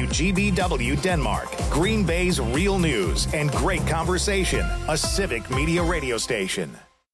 WGBW Denmark, Green Bay's real news and great conversation, a civic media radio station.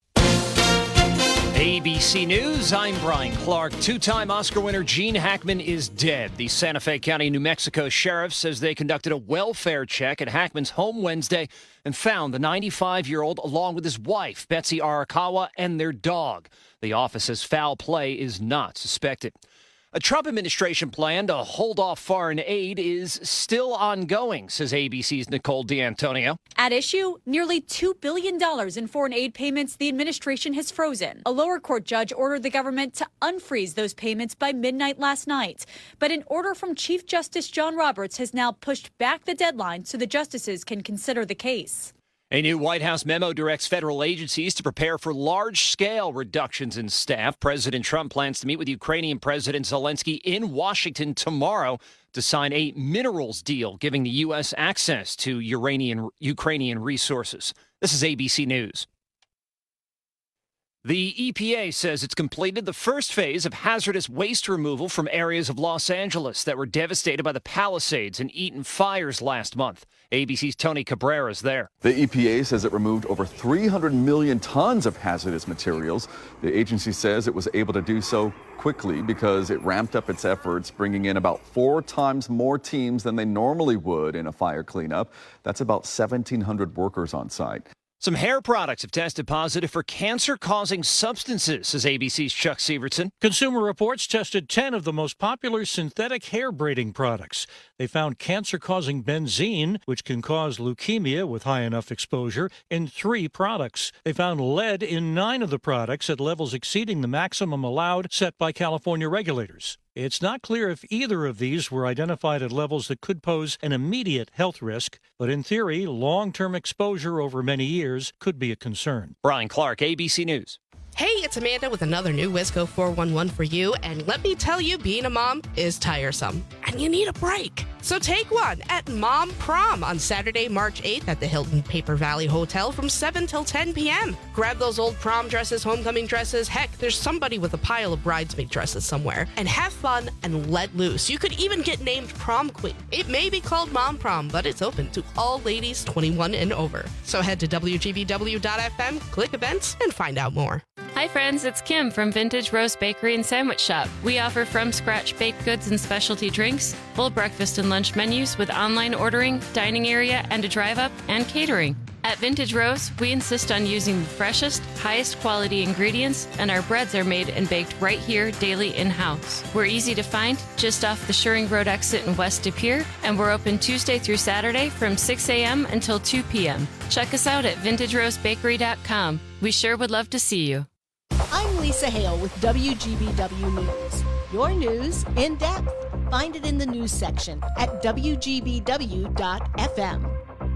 ABC News, I'm Brian Clark. Two-time Oscar winner Gene Hackman is dead. The Santa Fe County, New Mexico sheriff says they conducted a welfare check at Hackman's home Wednesday and found the 95-year-old along with his wife, Betsy Arakawa, and their dog. The office says foul play is not suspected. A Trump administration plan to hold off foreign aid is still ongoing, says ABC's Nicole D'Antonio. At issue, nearly $2 billion in foreign aid payments the administration has frozen. A lower court judge ordered the government to unfreeze those payments by midnight last night. But an order from Chief Justice John Roberts has now pushed back the deadline so the justices can consider the case. A new White House memo directs federal agencies to prepare for large-scale reductions in staff. President Trump plans to meet with Ukrainian President Zelensky in Washington tomorrow to sign a minerals deal, giving the U.S. access to Ukrainian resources. This is ABC News. The EPA says it's completed the first phase of hazardous waste removal from areas of Los Angeles that were devastated by the Palisades and Eaton fires last month. ABC's Tony Cabrera is there. The EPA says it removed over 300 million tons of hazardous materials. The agency says it was able to do so quickly because it ramped up its efforts, bringing in about 4 times more teams than they normally would in a fire cleanup. That's about 1,700 workers on site. Some hair products have tested positive for cancer-causing substances, says ABC's Chuck Sievertson. Consumer Reports tested 10 of the most popular synthetic hair braiding products. They found cancer-causing benzene, which can cause leukemia with high enough exposure, in 3 products. They found lead in 9 of the products at levels exceeding the maximum allowed set by California regulators. It's not clear if either of these were identified at levels that could pose an immediate health risk, but in theory, long-term exposure over many years could be a concern. Brian Clark, ABC News. Hey, it's Amanda with another new Wisco 411 for you, and let me tell you, being a mom is tiresome, and you need a break. So take one at Mom Prom on Saturday, March 8th at the Hilton Paper Valley Hotel from 7 till 10 p.m. Grab those old prom dresses, homecoming dresses, heck, there's somebody with a pile of bridesmaid dresses somewhere, and have fun and let loose. You could even get named prom queen. It may be called Mom Prom, but it's open to all ladies 21 and over. So head to WGBW.FM, click events, and find out more. Hi friends, it's Kim from Vintage Roast Bakery and Sandwich Shop. We offer from-scratch baked goods and specialty drinks, full breakfast and lunch menus with online ordering, dining area, and a drive-up, and catering. At Vintage Roast, we insist on using the freshest, highest quality ingredients, and our breads are made and baked right here daily in-house. We're easy to find, just off the Shuring Road exit in West De Pere, and we're open Tuesday through Saturday from 6 a.m. until 2 p.m. Check us out at VintageRoastBakery.com. We sure would love to see you. I'm Lisa Hale with WGBW News. Your news in depth. Find it in the news section at WGBW.FM.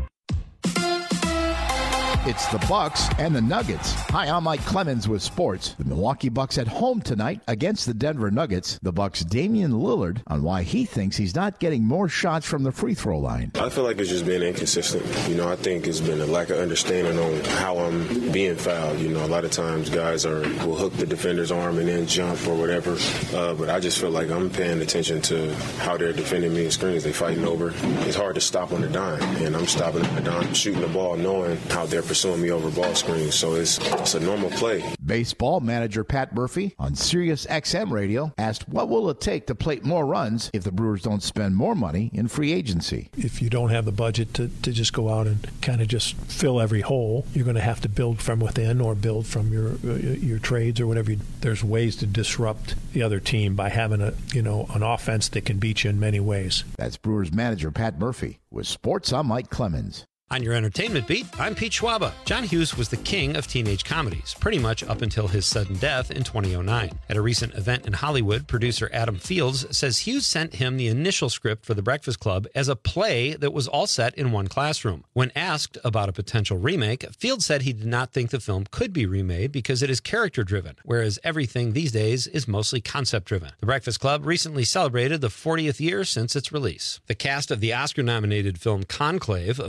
It's the Bucks and the Nuggets. Hi, I'm Mike Clemens with sports. The Milwaukee Bucks at home tonight against the Denver Nuggets. The Bucks' Damian Lillard on why he thinks he's not getting more shots from the free throw line. I feel like it's just been inconsistent. I think it's been a lack of understanding on how I'm being fouled. A lot of times guys will hook the defender's arm and then jump or whatever. But I just feel like I'm paying attention to how they're defending me in screens. They fighting over. It's hard to stop on the dime, and I'm stopping on the dime, shooting the ball, knowing how they're pursuing me over ball screens, so it's a normal play. Baseball manager Pat Murphy on Sirius XM radio asked what will it take to plate more runs if the Brewers don't spend more money in free agency. If you don't have the budget to just go out and kind of just fill every hole, you're going to have to build from within or build from your trades or whatever. There's ways to disrupt the other team by having an offense that can beat you in many ways. That's Brewers manager Pat Murphy. With sports, I'm Mike Clemens. On your entertainment beat, I'm Pete Schwaba. John Hughes was the king of teenage comedies, pretty much up until his sudden death in 2009. At a recent event in Hollywood, producer Adam Fields says Hughes sent him the initial script for The Breakfast Club as a play that was all set in one classroom. When asked about a potential remake, Fields said he did not think the film could be remade because it is character-driven, whereas everything these days is mostly concept-driven. The Breakfast Club recently celebrated the 40th year since its release. The cast of the Oscar-nominated film Conclave, a film about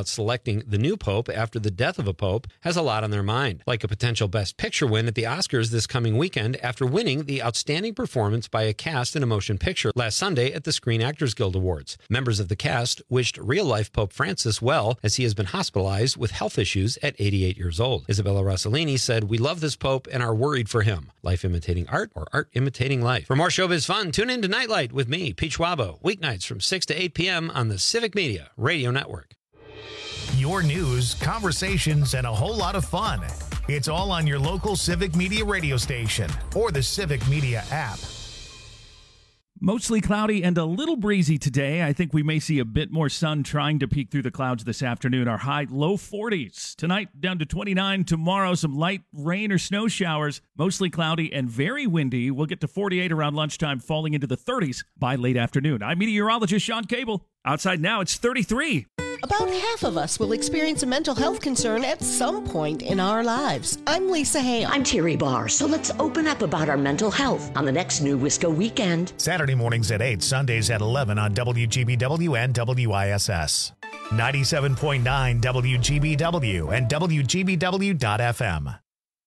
about selecting the new pope after the death of a pope has a lot on their mind, like a potential Best Picture win at the Oscars this coming weekend after winning the Outstanding Performance by a Cast in a Motion Picture last Sunday at the Screen Actors Guild Awards. Members of the cast wished real-life Pope Francis well as he has been hospitalized with health issues at 88 years old. Isabella Rossellini said, "We love this pope and are worried for him. Life imitating art or art imitating life." For more showbiz fun, tune in to Nightlight with me, Pete Schwabo, weeknights from 6 to 8 p.m. on the Civic Media Radio Network. Your news, conversations, and a whole lot of fun. It's all on your local Civic Media radio station or the Civic Media app. Mostly cloudy and a little breezy today. I think we may see a bit more sun trying to peek through the clouds this afternoon. Our high, low 40s. Tonight, down to 29. Tomorrow, some light rain or snow showers. Mostly cloudy and very windy. We'll get to 48 around lunchtime, falling into the 30s by late afternoon. I'm meteorologist Sean Cable. Outside now, it's 33. About half of us will experience a mental health concern at some point in our lives. I'm Lisa Hale. I'm Terry Barr. So let's open up about our mental health on the next New Wisco Weekend. Saturday mornings at 8, Sundays at 11 on WGBW and WISS. 97.9 WGBW and WGBW.FM.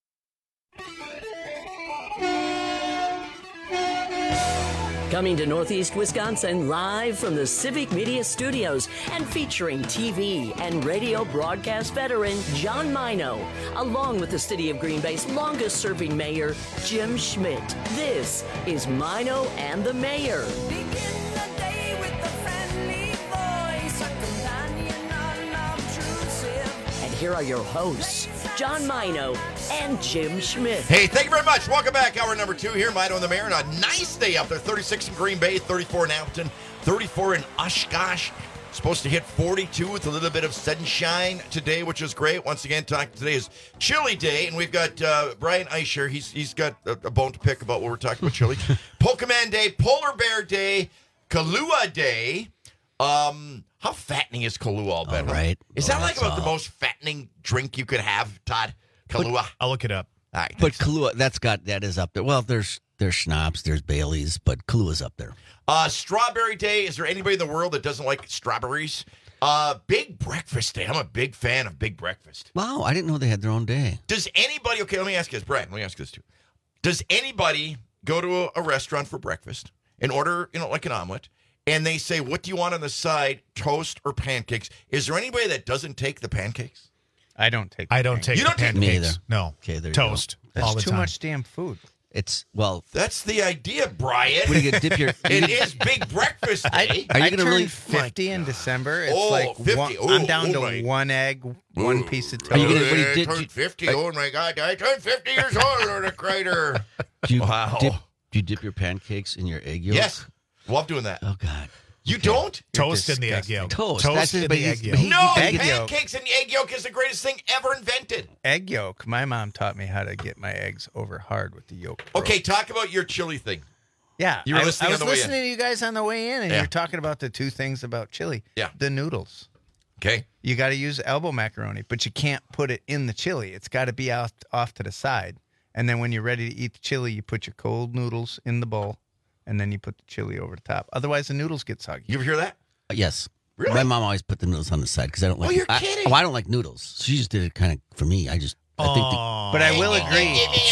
Coming to Northeast Wisconsin live from the Civic Media Studios and featuring TV and radio broadcast veteran John Mino, along with the City of Green Bay's longest-serving mayor, Jim Schmidt. This is Mino and the Mayor. And here are your hosts, John Mino and Jim Schmidt. Hey, thank you very much. Welcome back. Hour number 2 here, Mino and the Mayor. And a nice day out there. 36 in Green Bay, 34 in Appleton, 34 in Oshkosh. Supposed to hit 42 with a little bit of sunshine today, which is great. Once again, today is Chili Day, and we've got Brian Eicher. He's got a bone to pick about what we're talking about chili. Pokemon Day, Polar Bear Day, Kahlua Day. How fattening is Kahlua all been? Right. Is that like about the most fattening drink you could have, Todd? Kahlua. I'll look it up. All right, but Kahlua, that is up there. Well, there's schnapps, there's Bailey's, but Kahlua's up there. Strawberry Day. Is there anybody in the world that doesn't like strawberries? Big Breakfast Day. I'm a big fan of Big Breakfast. Wow, I didn't know they had their own day. Does anybody? Okay, let me ask you this, Brian. Let me ask you this too. Does anybody go to a restaurant for breakfast and order, like an omelet? And they say, what do you want on the side, toast or pancakes? Is there anybody that doesn't take the pancakes? I don't take You don't take pancakes. Me either. No. Okay, there toast. You go. That's too much damn food. It's, well... That's the idea, Brian. When you get dip your... It is Big Breakfast Day. Are you going to really... 50 in December. It's 50. I'm down to one egg, one piece of toast. Are you going to... I turned 50. Oh, my God. I turned 50 years old on a crater. Do you dip your pancakes in your egg yolk? Yes. Love doing that. Oh, God. You don't? Toast in the egg yolk. Toast in the egg yolk. No, egg pancakes in the egg yolk is the greatest thing ever invented. Egg yolk. My mom taught me how to get my eggs over hard with the yolk. Okay, talk about your chili thing. Yeah, you were listening I was on the way listening to you guys on the way in, and Yeah. you're talking about the two things about chili. Yeah. The noodles. Okay. You got to use elbow macaroni, but you can't put it in the chili. It's got to be off to the side. And then when you're ready to eat the chili, you put your cold noodles in the bowl, and then you put the chili over the top. Otherwise, the noodles get soggy. You ever hear that? Yes. Really? My mom always put the noodles on the side because I don't like... Oh, you're kidding. I don't like noodles. She just did it kind of for me. I think... But I will agree.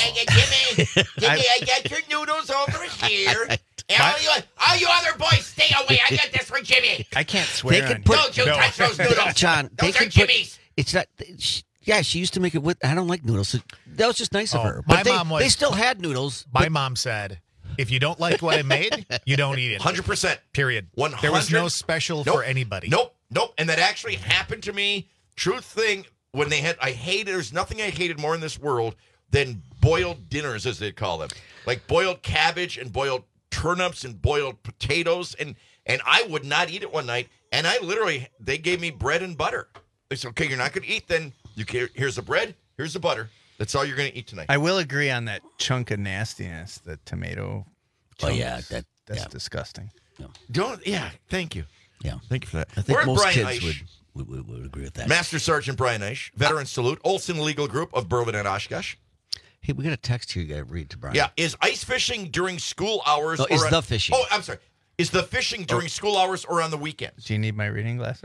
Jimmy, I got your noodles over here. And all you other boys, stay away. I got this for Jimmy. I can't swear on you. Don't you touch those noodles. John, those are Jimmy's. It's not... Yeah, she used to make it with... I don't like noodles. That was just nice of her. My But mom was- they still had noodles. My mom said, if you don't like what I made, you don't eat it. 100%. Period. 100. There was no special for anybody. Nope. And that actually happened to me. Truth thing, when they had, there's nothing I hated more in this world than boiled dinners, as they call them. Like boiled cabbage and boiled turnips and boiled potatoes. And I would not eat it one night. And they gave me bread and butter. They said, okay, you're not going to eat, then here's the bread, here's the butter. That's all you're going to eat tonight. I will agree on that chunk of nastiness, the tomato. Oh, yeah. That's disgusting. Yeah, thank you. Yeah. Thank you for that. I think We're most Brian kids Eisch. would agree with that. Master Sergeant Brian Eisch, veteran salute, Olson Legal Group of Berlin and Oshkosh. Hey, we got a text here you got to read to Brian. Yeah, is ice fishing during school hours? No, is the fishing. Oh, I'm sorry. Is the fishing during school hours or on the weekends? Do you need my reading glasses?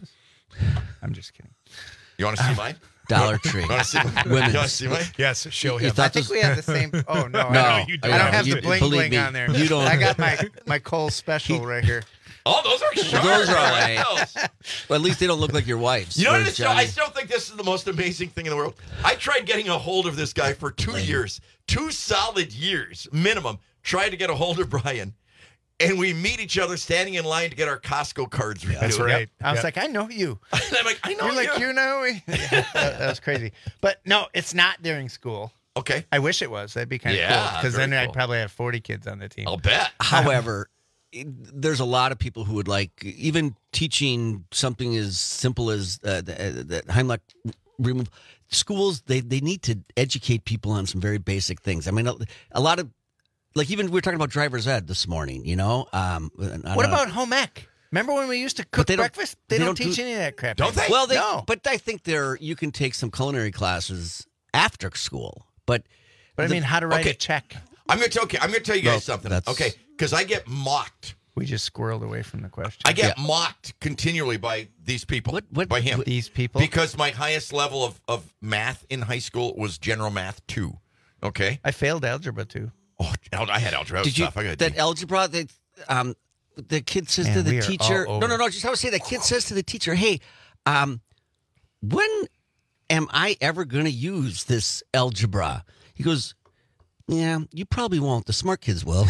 I'm just kidding. You want to see mine? Dollar Tree. You want to see mine? Women's. You want to see mine? Yes, show You him. thought I think we have the same. Oh no, you I don't have You- the bling believe bling me, on there. you don't. I got my Kohl's special right here. Oh, those are sharp. Those are all I right. like those. Well, at least they don't look like your wife's. You know what? Whereas I still think this is the most amazing thing in the world. I tried getting a hold of this guy for 2 years, 2 solid years minimum. Tried to get a hold of Brian, and we meet each other standing in line to get our Costco cards renewed. That's right. I was like, I know you. And I'm like, I know You're like, you know me. Yeah, that was crazy. But no, it's not during school. Okay. I wish it was. That'd be kind of Yeah, cool. Because then very I'd cool. probably have 40 kids on the team. I'll bet. However, there's a lot of people who would like even teaching something as simple as the Heimlich remove. Schools, they need to educate people on some very basic things. I mean, a lot of, like even we were talking about driver's ed this morning, you know. What about home ec? Remember when we used to cook breakfast? They don't teach any of that crap. Don't they? Well, No. but I think you can take some culinary classes after school. But I mean, how to write Okay. a check. I'm going to tell you guys No, something. that's- Okay, because I get mocked. We just squirreled away from the question. I get mocked continually by these people. By him. These people? Because my highest level of math in high school was general math 2. Okay? I failed algebra too. Oh, I had algebra. did you stuff. I got that algebra? The kid says Man, to the we are teacher, all no, over. just I would say the kid says to the teacher, "Hey, when am I ever going to use this algebra?" He goes, "Yeah, you probably won't. The smart kids will."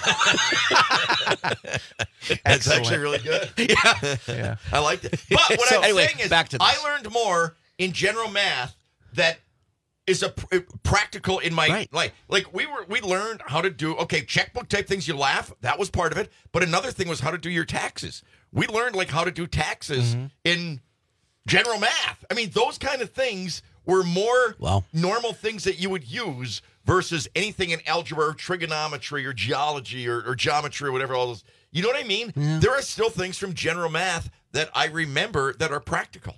That's actually really good. Yeah. I liked it. But what So, I'm anyway, saying is, back to this. I learned more in general math that is practical in my life. Like we learned how to do checkbook type things. You laugh. That was part of it. But another thing was how to do your taxes. We learned like how to do taxes in general math. I mean, those kind of things were more normal things that you would use versus anything in algebra or trigonometry or geology or geometry or whatever, all those. You know what I mean? Yeah. There are still things from general math that I remember that are practical.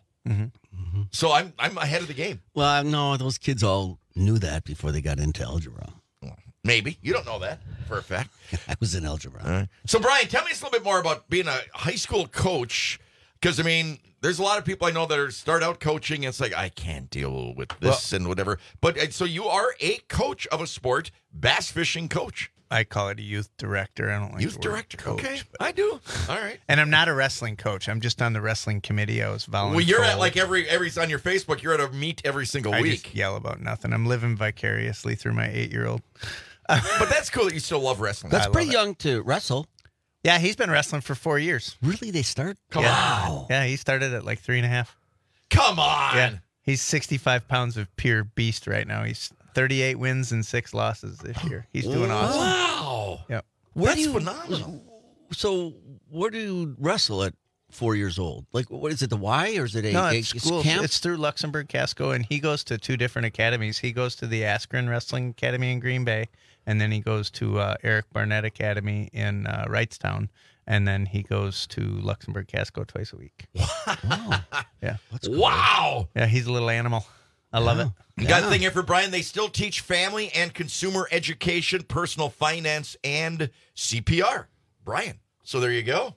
So I'm ahead of the game. Well, no, those kids all knew that before they got into algebra. Maybe. You don't know that for a fact. I was in algebra. All right. So, Brian, tell me a little bit more about being a high school coach. Because, I mean, there's a lot of people I know that start out coaching, and it's like, I can't deal with this and whatever. But so you are a coach of a sport, bass fishing coach. I call it a youth director. I don't like Youth the word director. coach, Okay, but- I do. All right. And I'm not a wrestling coach. I'm just on the wrestling committee. I was volunteering. Well, you're at like every on your Facebook. You're at a meet every single I week. just yell about nothing. I'm living vicariously through my 8-year-old. But that's cool that you still love wrestling. That's I pretty love it. young to wrestle. Yeah, he's been wrestling for 4 years. Really? They start? Wow. Yeah, he started at like 3.5. Come on. Yeah, he's 65 pounds of pure beast right now. He's 38 wins and 6 losses this year. He's doing awesome. Wow. Yep. That's phenomenal. So, where do you wrestle at 4 years old? Like, what is it, the Y, or is it No, a it's school. camp? It's through Luxembourg Casco, and he goes to 2 different academies. He goes to the Askren Wrestling Academy in Green Bay, and then he goes to Eric Barnett Academy in Wrightstown, and then he goes to Luxembourg Casco twice a week. Wow. Yeah. Wow. Yeah, he's a little animal. I love it. You got a thing here for Brian. They still teach family and consumer education, personal finance, and CPR. Brian. So there you go.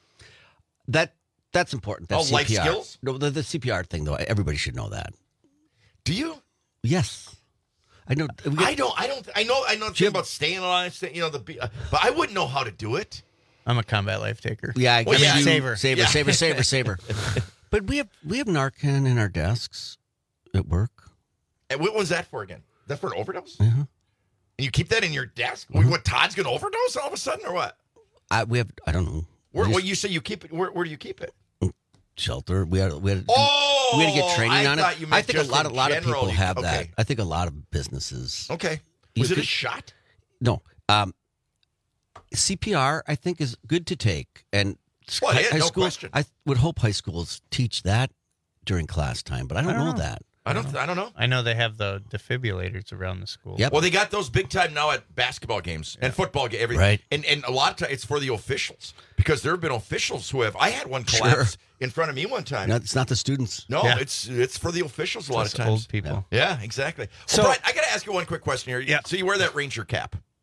That's important. That's life CPR. skills? No, the CPR thing, though, everybody should know that. Do you? Yes. I know. I know nothing about staying alive, but I wouldn't know how to do it. I'm a combat life taker. Yeah, Well, yeah. Saver. Saver. But we have Narcan in our desks at work. And what was that for again? Is that for an overdose? Uh-huh. And you keep that in your desk? What, Todd's going to overdose all of a sudden or what? I don't know. Where you say you keep it? Where do you keep it? Shelter. We had to get Oh, training I on thought it. you meant I think just a lot in of general, people have that. okay. I think a lot of businesses. Okay. You Was it a could- shot? No. CPR, I think, is good to take. And Well, yeah, high no school, question. I would hope high schools teach that during class time, but I don't know that. I don't know. I know they have the defibrillators around the school. Yep. Well, they got those big time now at basketball games and football games, everything. Right. And a lot of times it's for the officials because there have been officials who have. I had one collapse in front of me one time. No, it's not the students. No, Yeah. it's for the officials a lot of Just times. old people. Yeah, exactly. So- Well, Brian, I got to ask you one quick question here. Yeah. So you wear that Ranger cap.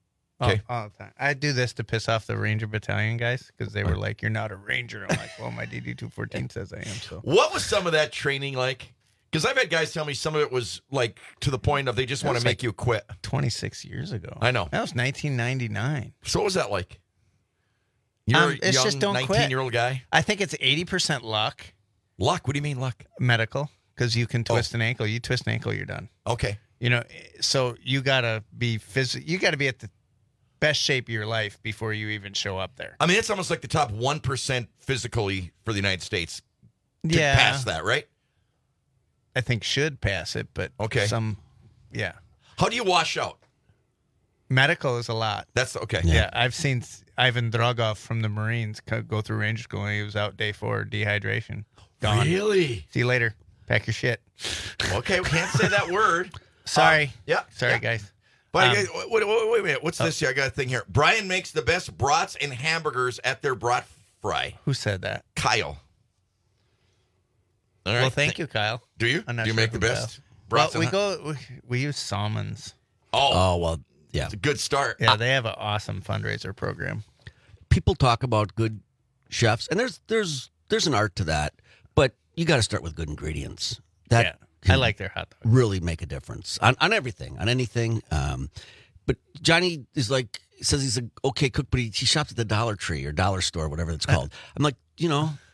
Okay. All the time. I do this to piss off the Ranger Battalion guys because they were like, "You're not a Ranger." I'm like, "Well, my DD-214 says I am." So, what was some of that training like? Because I've had guys tell me some of it was like to the point of they just want to make you quit. 26 years ago. I know. That was 1999. So what was that like? You're a it's young just don't 19-year-old guy? I think it's 80% luck. Luck? What do you mean luck? Medical, because you can twist an ankle. You twist an ankle, you're done. Okay. You know, so you got to be you got to be at the best shape of your life before you even show up there. I mean, it's almost like the top 1% physically for the United States to Yeah. pass that, right? I think should pass it, but Okay. Yeah. How do you wash out? Medical is a lot. That's okay. Yeah, I've seen Ivan Dragov from the Marines go through Ranger School, and he was out day 4, dehydration. Gone. Really? See you later. Pack your shit. Okay, we can't say that word. Sorry. Sorry, yeah. guys. But wait a minute. What's this here? I got a thing here. Brian makes the best brats and hamburgers at their brat fry. Who said that? Kyle. All right. Well, thank you, Kyle. Do you? I'm not Do you sure make the who best? Well, brats we use Salmons. Oh, well, yeah. It's a good start. Yeah, they have an awesome fundraiser program. People talk about good chefs, and there's an art to that, but you got to start with good ingredients. That I like their hot dogs. Really make a difference on everything, on anything. But Johnny is like, says he's an okay cook, but he shops at the Dollar Tree or Dollar Store, whatever it's called. I'm like, it's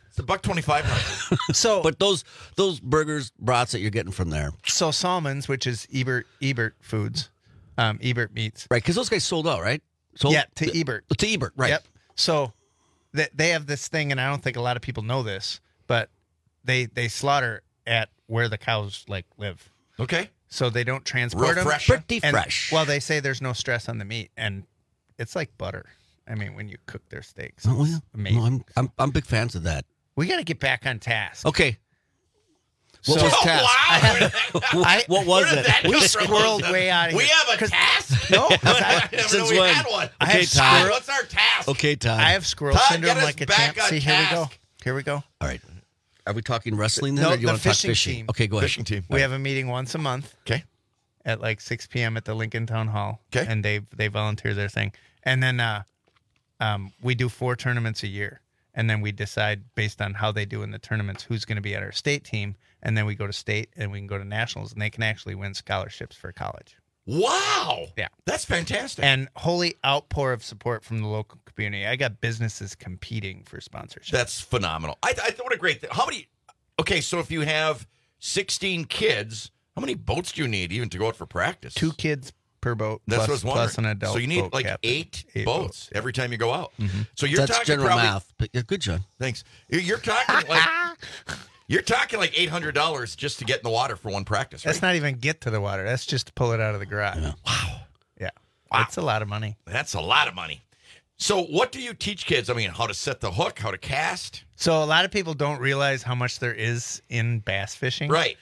$1.25. So, but those burgers, brats that you're getting from there. So Salmons, which is Ebert Foods, Ebert Meats, right? Because those guys sold out, right? To Ebert. To Ebert, right? Yep. So they have this thing, and I don't think a lot of people know this, but they slaughter at where the cows live. Okay. So they don't transport them. fresh. Pretty And, fresh. Well, they say there's no stress on the meat, and it's like butter. I mean, when you cook their steaks, Oh, it's yeah. amazing. No, I'm big fans of that. We got to get back on task. Okay. What So- was task? What was Where did it? that We come from? squirreled way out of We here. have a task? No, 'cause I didn't know Since we when? had one. I Okay, have Todd. squirrel- What's our task? Okay, Todd. I have squirrel Todd, syndrome get us like a back champ. on See, here we go. task. Here we go. All right. Are we talking wrestling then, No, or do you the want to talk fishing fishing? team. Okay, go ahead. Fishing team. We have a meeting once a month. Okay. At 6 p.m. at the Lincoln Town Hall. Okay. And they volunteer their thing. And then we do 4 tournaments a year. And then we decide based on how they do in the tournaments who's going to be at our state team. And then we go to state and we can go to nationals. And they can actually win scholarships for college. Wow. Yeah. That's fantastic. And holy outpour of support from the local community. I got businesses competing for sponsorship. That's phenomenal. I thought what a great thing. How many? Okay, so if you have 16 kids, how many boats do you need even to go out for practice? 2 kids per boat. That's plus, what I was wondering. plus an adult. So you need boat captain. 8 8 boats every time you go out. Mm-hmm. So you're That's talking general probably, math. But yeah, good, John. Thanks. You're talking you're talking like $800 just to get in the water for one practice, right? That's not even get to the water. That's just to pull it out of the garage. Yeah. Wow. Yeah. Wow. That's a lot of money. That's a lot of money. So what do you teach kids? I mean, how to set the hook, how to cast? So a lot of people don't realize how much there is in bass fishing. Right.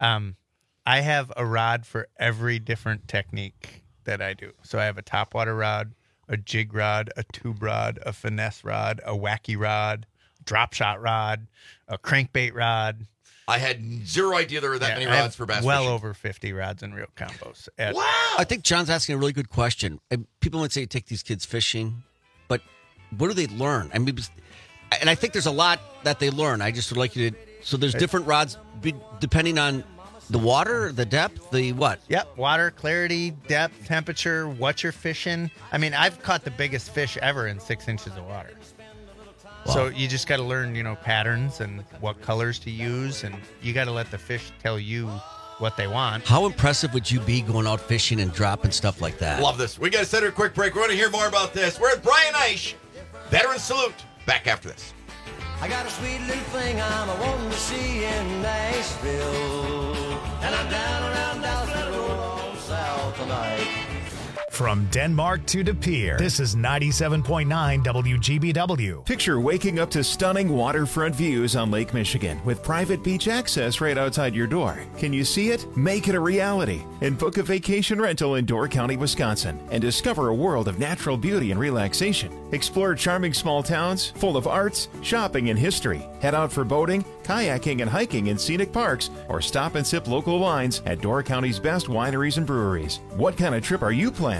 I have a rod for every different technique that I do. So I have a topwater rod, a jig rod, a tube rod, a finesse rod, a wacky rod, drop shot rod, a crankbait rod. I had zero idea there were that many I have rods for bass well fishing. over 50 rods and reel combos. Wow. I think John's asking a really good question. And people might say you take these kids fishing, but what do they learn? I mean, and I think there's a lot that they learn. I just would like you to. So there's different rods depending on the water, the depth, the what? Yep, water, clarity, depth, temperature, what you're fishing. I mean, I've caught the biggest fish ever in 6 inches of water. Wow. So you just got to learn, patterns and what colors to use, and you got to let the fish tell you what they want. How impressive would you be going out fishing and dropping stuff like that? Love this. We got to send her a quick break. We're going to hear more about this. We're at Brian Eisch, Veteran Salute. Back after this. I got a sweet little thing I'm wanting to see in Nashville. And I'm down around Dallas and roll on south tonight. From Denmark to De Pere, this is 97.9 WGBW. Picture waking up to stunning waterfront views on Lake Michigan with private beach access right outside your door. Can you see it? Make it a reality and book a vacation rental in Door County, Wisconsin, and discover a world of natural beauty and relaxation. Explore charming small towns full of arts, shopping, and history. Head out for boating, kayaking, and hiking in scenic parks, or stop and sip local wines at Door County's best wineries and breweries. What kind of trip are you planning?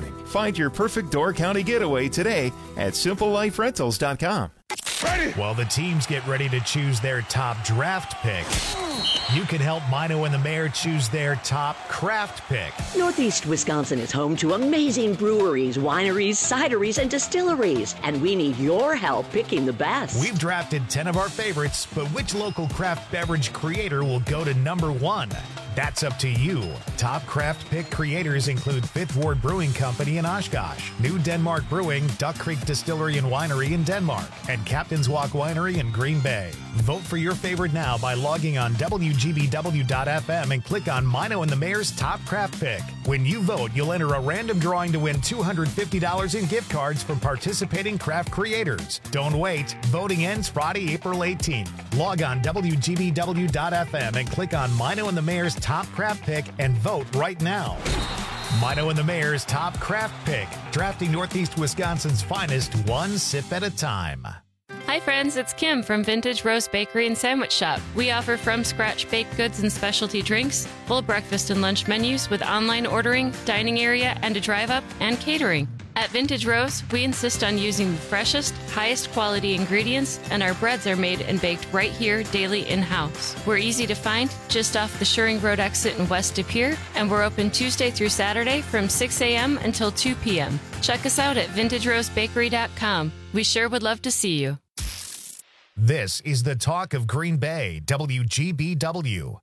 starting. Find your perfect Door County getaway today at simpleliferentals.com. While the teams get ready to choose their top draft pick, you can help Mino and the Mayor choose their top craft pick. Northeast Wisconsin is home to amazing breweries, wineries, cideries, and distilleries, and we need your help picking the best. We've drafted 10 of our favorites, but which local craft beverage creator will go to number 1? That's up to you. Top craft pick creators include Fifth Ward Brewing Company in Oshkosh, New Denmark Brewing, Duck Creek Distillery and Winery in Denmark, and Captain's Walk Winery in Green Bay. Vote for your favorite now by logging on WGBW.FM and click on Mino and the Mayor's Top Craft Pick. When you vote, you'll enter a random drawing to win $250 in gift cards from participating craft creators. Don't wait. Voting ends Friday, April 18th. Log on WGBW.FM and click on Mino and the Mayor's Top Craft Pick and vote right now. Mino and the Mayor's Top Craft Pick, drafting Northeast Wisconsin's finest one sip at a time. Hi friends, it's Kim from Vintage Roast Bakery and Sandwich Shop. We offer from-scratch baked goods and specialty drinks, full breakfast and lunch menus with online ordering, dining area, and a drive-up, and catering. At Vintage Roast, we insist on using the freshest, highest quality ingredients, and our breads are made and baked right here daily in-house. We're easy to find, just off the Schuring Road exit in West De Pere, and we're open Tuesday through Saturday from 6 a.m. until 2 p.m. Check us out at vintageroastbakery.com. We sure would love to see you. This is the talk of Green Bay, WGBW.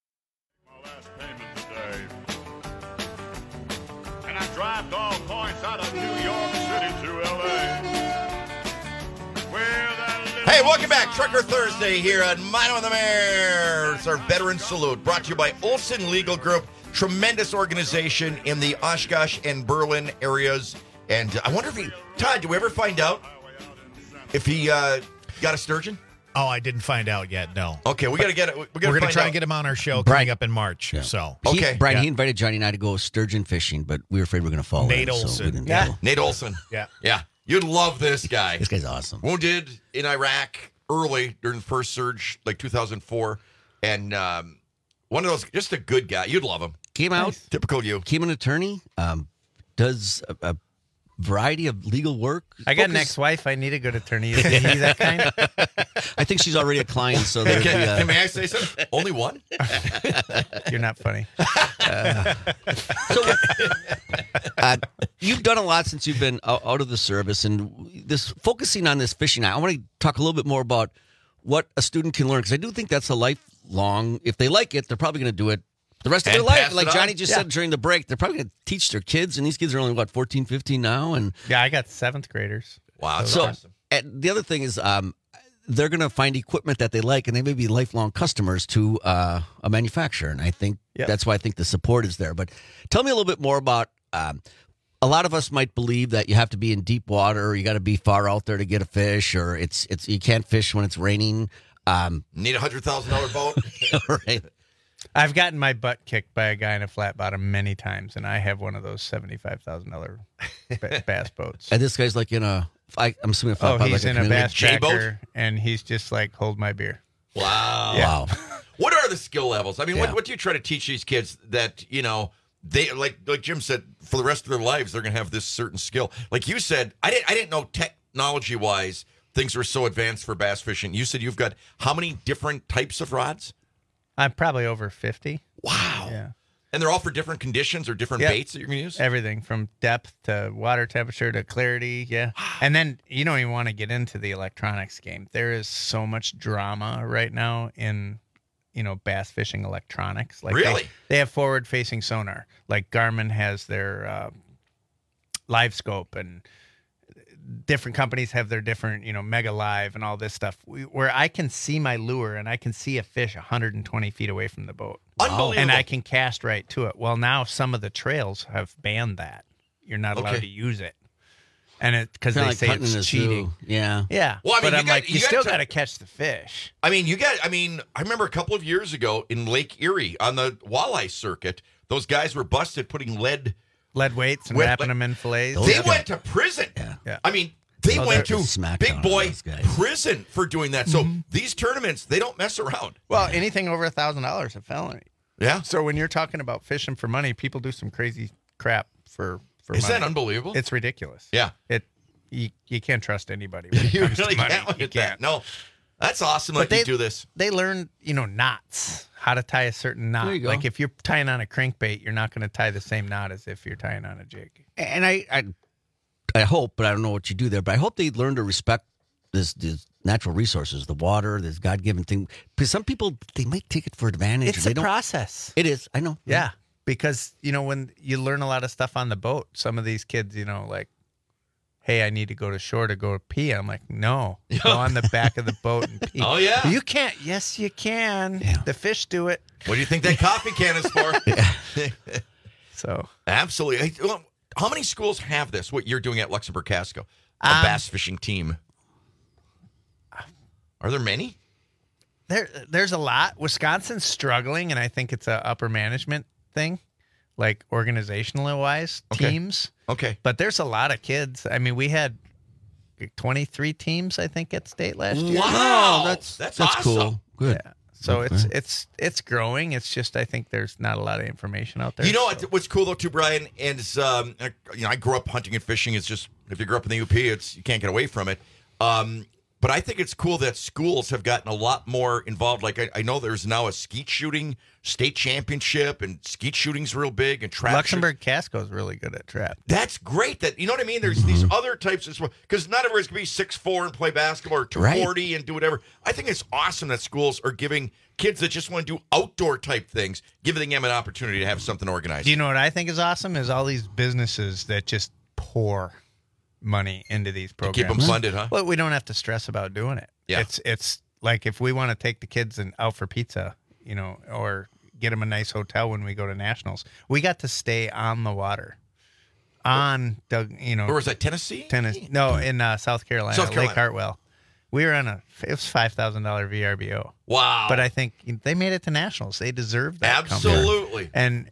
And I drive dog points out of New York City to L.A. Hey, welcome back. Trucker Thursday here on Mino and the Mayor. It's our Veteran Salute, brought to you by Olson Legal Group. Tremendous organization in the Oshkosh and Berlin areas. And I wonder if Todd, did we ever find out if he got a sturgeon? Oh, I didn't find out yet, no. Okay, we got to get it. We're going to try and get him on our show coming up in March. Yeah. So, Brian, he invited Johnny and I to go sturgeon fishing, but we were afraid we were going to fall Nate in. Olson. So we didn't go. Nate Olson. Yeah. You'd love this guy. This guy's awesome. Wounded in Iraq early during the first surge, like 2004. And one of those, just a good guy. You'd love him. Came out. Typical you. Came an attorney. Does a variety of legal work. I got an ex-wife. I need a good attorney. Is he that kind? I think she's already a client. So may I say something? Only one? You're not funny. You've done a lot since you've been out of the service, and this focusing on this fishing. I want to talk a little bit more about what a student can learn, because I do think that's a lifelong. If they like it, they're probably going to do it the rest of their life. Like Johnny just said during the break, they're probably going to teach their kids, and these kids are only, 14, 15 now? And yeah, I got 7th graders. Wow, that's so awesome. The other thing is they're going to find equipment that they like, and they may be lifelong customers to a manufacturer. And I think that's why I think the support is there. But tell me a little bit more about a lot of us might believe that you have to be in deep water, or you got to be far out there to get a fish, or it's you can't fish when it's raining. Need a $100,000 boat. Right. I've gotten my butt kicked by a guy in a flat bottom many times, and I have one of those $75,000 bass boats. And this guy's like in I'm assuming a flat bottom. He's like in a bass J-boat? tracker, and he's just like, hold my beer. Wow. Yeah. Wow. What are the skill levels? I mean, what do you try to teach these kids that, they like Jim said, for the rest of their lives, they're going to have this certain skill. Like you said, I didn't know technology-wise things were so advanced for bass fishing. You said you've got how many different types of rods? I'm probably over 50. Wow. Yeah. And they're all for different conditions or different baits that you're going to use? Everything from depth to water temperature to clarity. Yeah. And then you don't even want to get into the electronics game. There is so much drama right now in, bass fishing electronics. Like really? They have forward-facing sonar. Like Garmin has their Live Scope, and different companies have their different, Mega Live and all this stuff, where I can see my lure and I can see a fish 120 feet away from the boat. Unbelievable. And I can cast right to it. Well, now some of the trails have banned that. You're not allowed to use it. And because they say it's cheating. Yeah. Yeah. Well, I mean, but I'm like, you still got to catch the fish. I remember a couple of years ago in Lake Erie on the walleye circuit, those guys were busted putting lead weights and wrapping them in fillets. They went to prison. Yeah. I mean, they went to big boy prison for doing that. So these tournaments, they don't mess around. Well, anything over $1,000 a felony. Yeah. So when you're talking about fishing for money, people do some crazy crap for Is money. that unbelievable? It's ridiculous. Yeah. You can't trust anybody when it You comes really to money. can't look You at that. can't. No, that's awesome. But Like you do this. They learn, knots, how to tie a certain knot. There you go. Like if you're tying on a crankbait, you're not going to tie the same knot as if you're tying on a jig. And I hope, but I don't know what you do there, but I hope they learn to respect this natural resources, the water, this God-given thing. Because some people, they might take it for advantage. It's or a they don't. process. It is. I know. Yeah. Because, when you learn a lot of stuff on the boat, some of these kids, like, hey, I need to go to shore to go pee. I'm like, no, go on the back of the boat and pee. Oh, yeah. You can't. Yes, you can. Yeah. The fish do it. What do you think that coffee can is for? So absolutely. Hey, well, how many schools have this? What you're doing at Luxembourg Casco, a bass fishing team? Are there many? There's a lot. Wisconsin's struggling, and I think it's a upper management thing, like organizational wise teams. Okay. But there's a lot of kids. I mean, we had 23 teams, I think, at state last year. Wow, that's awesome. Cool. Good. Yeah. So Okay. it's growing. It's just I think there's not a lot of information out there. You know what's cool though too, Brian, is I grew up hunting and fishing. It's just if you grew up in the UP, you can't get away from it. But I think it's cool that schools have gotten a lot more involved. Like I know there's now a skeet shooting state championship, and skeet shooting's real big, and trap. Luxembourg Casco is really good at trap. That's great. That you know what I mean. There's these other types as well, because not everybody's gonna be 6'4" and play basketball, or 240 and do whatever. I think it's awesome that schools are giving kids that just want to do outdoor type things, giving them an opportunity to have something organized. Do you know what I think is awesome? Is all these businesses that just pour money into these programs. Keep them funded, huh? Well, we don't have to stress about doing it. Yeah. It's like if we want to take the kids out for pizza, or get them a nice hotel when we go to nationals, we got to stay on the water. Where was that, Tennessee? No, in South Carolina, Lake Hartwell. We were on it was $5,000 VRBO. Wow. But I think they made it to nationals. They deserve that. Absolutely. And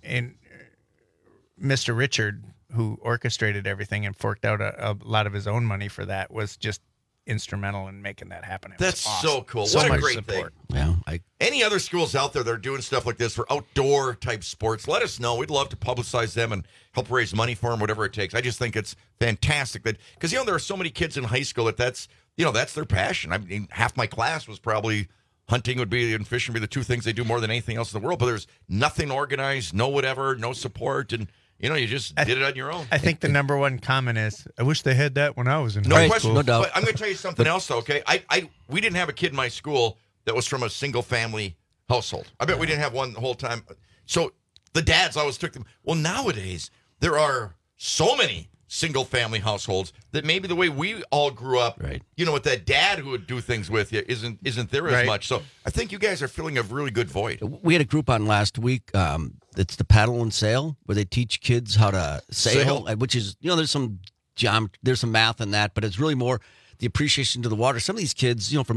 Mr. Richard, who orchestrated everything and forked out a lot of his own money for that, was just instrumental in making that happen. It That's was awesome. so cool. So What a much great support. thing. Yeah. Any other schools out there that are doing stuff like this for outdoor type sports, let us know. We'd love to publicize them and help raise money for them, whatever it takes. I just think it's fantastic that, because, there are so many kids in high school that's their passion. I mean, half my class was probably hunting and fishing would be the two things they do more than anything else in the world, but there's nothing organized, no whatever, no support, and you just did it on your own. I think the number one comment is, I wish they had that when I was in No high question. school. No doubt. But I'm going to tell you something else, though, okay? We didn't have a kid in my school that was from a single-family household. I bet we didn't have one the whole time. So the dads always took them. Well, nowadays, there are so many single-family households that maybe the way we all grew up, right, with that dad who would do things with you isn't there as Right. much. So I think you guys are filling a really good void. We had a group on last week. It's the paddle and sail, where they teach kids how to sail. Which is, there's some there's some math in that, but it's really more the appreciation to the water. Some of these kids, from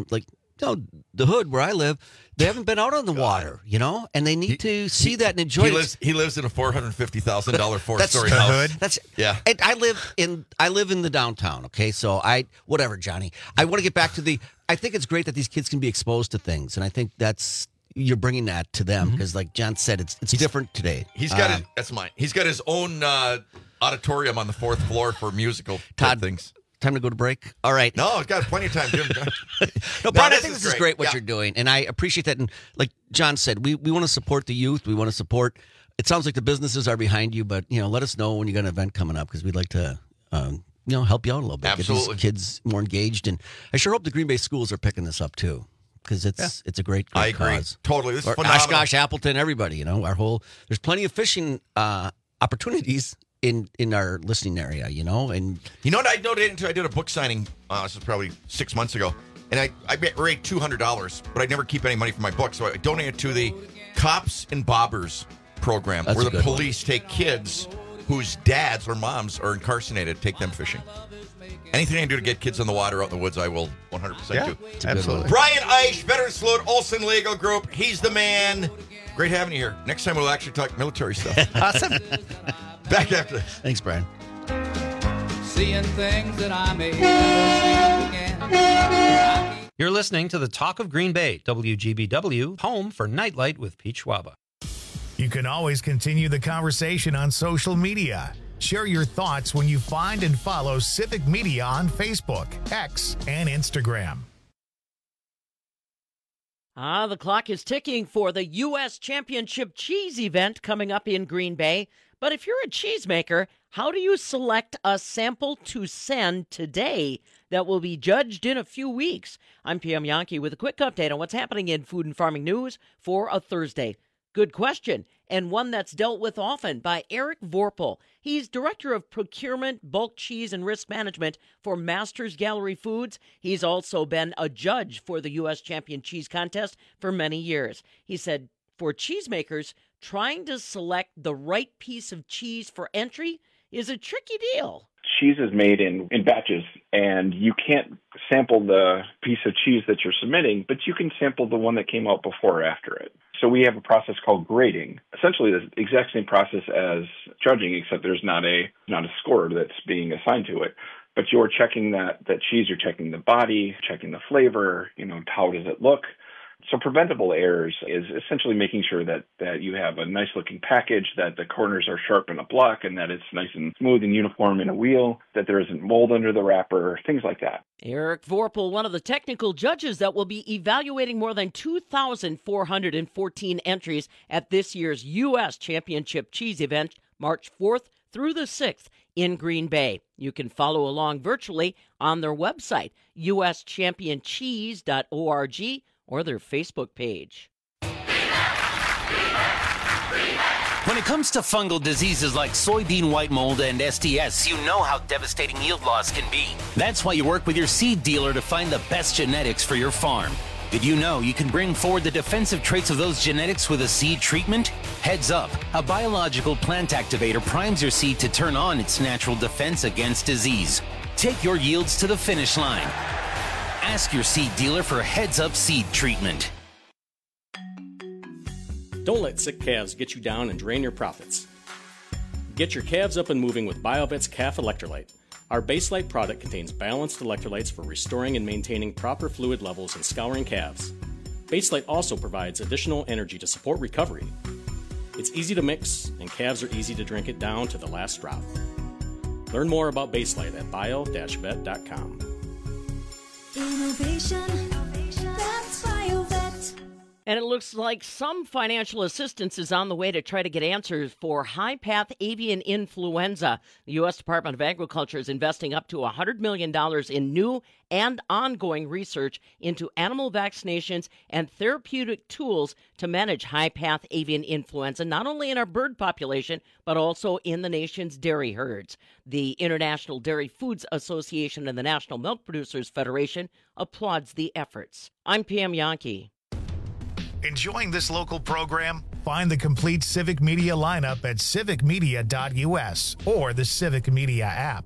the hood where I live, they haven't been out on the water, and they need to see that and enjoy it. He lives in a $450,000 four-story the house. hood. That's Yeah. And I live in the downtown. Okay, so whatever, Johnny. I want to get back to I think it's great that these kids can be exposed to things, and I think you're bringing that to them because, like John said, it's different today. He's got that's mine. He's got his own auditorium on the 4th floor for musical Todd, things. Time to go to break. All right. No, I've got plenty of time, Jim. No, Brian, I think this is great what you're doing, and I appreciate that. And like John said, we want to support the youth. We want to support. It sounds like the businesses are behind you, but let us know when you got an event coming up because we'd like to. Help you out a little bit. Absolutely. Get these kids more engaged, and I sure hope the Green Bay schools are picking this up too, because it's a great I agree. cause. Totally. This is Or phenomenal. Oshkosh, Appleton, everybody. There's plenty of fishing opportunities in our listening area. And You know what I donated until I did a book signing? This was probably 6 months ago, and I raised $200, but I never keep any money for my book, so I donated to the Cops and Bobbers program, That's where a the good police take kids whose dads or moms are incarcerated, take them fishing. Anything I can do to get kids in the water out in the woods, I will 100% do. Absolutely. Brian Eisch, Veteran Salute, Olson Legal Group. He's the man. Great having you here. Next time we'll actually talk military stuff. Awesome. Back after this. Thanks, Brian. Seeing things that I may never see again. You're listening to the Talk of Green Bay, WGBW, home for Nightlight with Pete Schwaba. You can always continue the conversation on social media. Share your thoughts when you find and follow Civic Media on Facebook, X, and Instagram. The clock is ticking for the U.S. Championship Cheese event coming up in Green Bay. But if you're a cheesemaker, how do you select a sample to send today that will be judged in a few weeks? I'm PM Yankee with a quick update on what's happening in food and farming news for a Thursday. Good question, and one that's dealt with often by Eric Vorpal. He's Director of Procurement, Bulk Cheese, and Risk Management for Masters Gallery Foods. He's also been a judge for the U.S. Champion Cheese Contest for many years. He said, for cheesemakers, trying to select the right piece of cheese for entry is a tricky deal. Cheese is made in batches, and you can't sample the piece of cheese that you're submitting, but you can sample the one that came out before or after it. So we have a process called grading, essentially the exact same process as judging, except there's not a score that's being assigned to it. But you're checking that cheese, you're checking the body, checking the flavor, how does it look? So preventable errors is essentially making sure that you have a nice looking package, that the corners are sharp in a block, and that it's nice and smooth and uniform in a wheel, that there isn't mold under the wrapper, things like that. Eric Vorpal, one of the technical judges that will be evaluating more than 2,414 entries at this year's U.S. Championship Cheese event, March 4th through the 6th in Green Bay. You can follow along virtually on their website, uschampioncheese.org, or their Facebook page. When it comes to fungal diseases like soybean white mold and SDS, you know how devastating yield loss can be. That's why you work with your seed dealer to find the best genetics for your farm. Did you know you can bring forward the defensive traits of those genetics with a seed treatment? Heads up, a biological plant activator primes your seed to turn on its natural defense against disease. Take your yields to the finish line. Ask your seed dealer for Heads Up seed treatment. Don't let sick calves get you down and drain your profits. Get your calves up and moving with BioVet's Calf Electrolyte. Our Baselite product contains balanced electrolytes for restoring and maintaining proper fluid levels and scouring calves. Baselite also provides additional energy to support recovery. It's easy to mix, and calves are easy to drink it down to the last drop. Learn more about Baselite at bio-vet.com. Innovation, that's BioVet. And it looks like some financial assistance is on the way to try to get answers for high-path avian influenza. The U.S. Department of Agriculture is investing up to $100 million in new and ongoing research into animal vaccinations and therapeutic tools to manage high-path avian influenza, not only in our bird population, but also in the nation's dairy herds. The International Dairy Foods Association and the National Milk Producers Federation applauds the efforts. I'm PM Yankee. Enjoying this local program? Find the complete Civic Media lineup at civicmedia.us or the Civic Media app.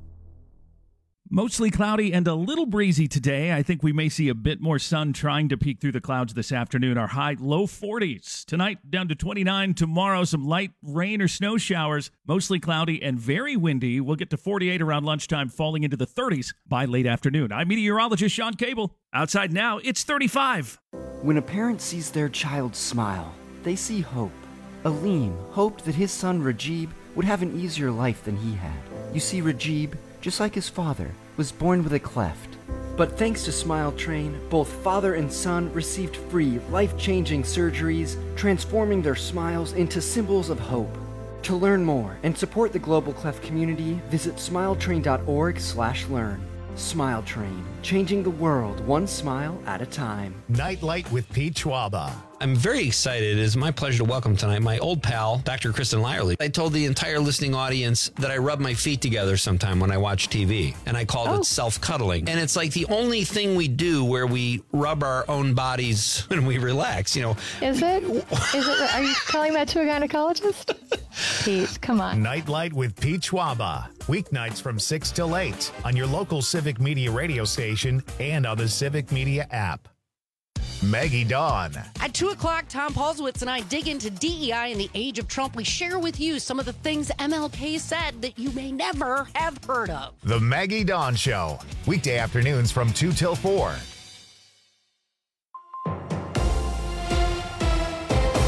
Mostly cloudy and a little breezy today. I think we may see a bit more sun trying to peek through the clouds this afternoon. Our high, low 40s. Tonight, down to 29. Tomorrow, some light rain or snow showers. Mostly cloudy and very windy. We'll get to 48 around lunchtime, falling into the 30s by late afternoon. I'm meteorologist Sean Cable. Outside now, it's 35. When a parent sees their child smile, they see hope. Aleem hoped that his son Rajib would have an easier life than he had. You see, Rajib, just like his father, was born with a cleft. But thanks to Smile Train, both father and son received free, life-changing surgeries, transforming their smiles into symbols of hope. To learn more and support the Global Cleft community, visit smiletrain.org/learn. Smile Train, changing the world one smile at a time. Nightlight with Pete Schwaba. I'm very excited. It is my pleasure to welcome tonight my old pal, Dr. Kristen Lyerly. I told the entire listening audience that I rub my feet together sometime when I watch TV, and I called it self-cuddling. And it's like the only thing we do where we rub our own bodies when we relax, you know. Is it? Are you telling that to a gynecologist? Pete, come on. Nightlight with Pete Schwaba. Weeknights from 6 till 8 on your local Civic Media radio station and on the Civic Media app. Maggie Dawn. At 2 o'clock, Tom Paulswitz and I dig into DEI in the age of Trump. We share with you some of the things MLK said that you may never have heard of. The Maggie Dawn Show. Weekday afternoons from 2 till 4. For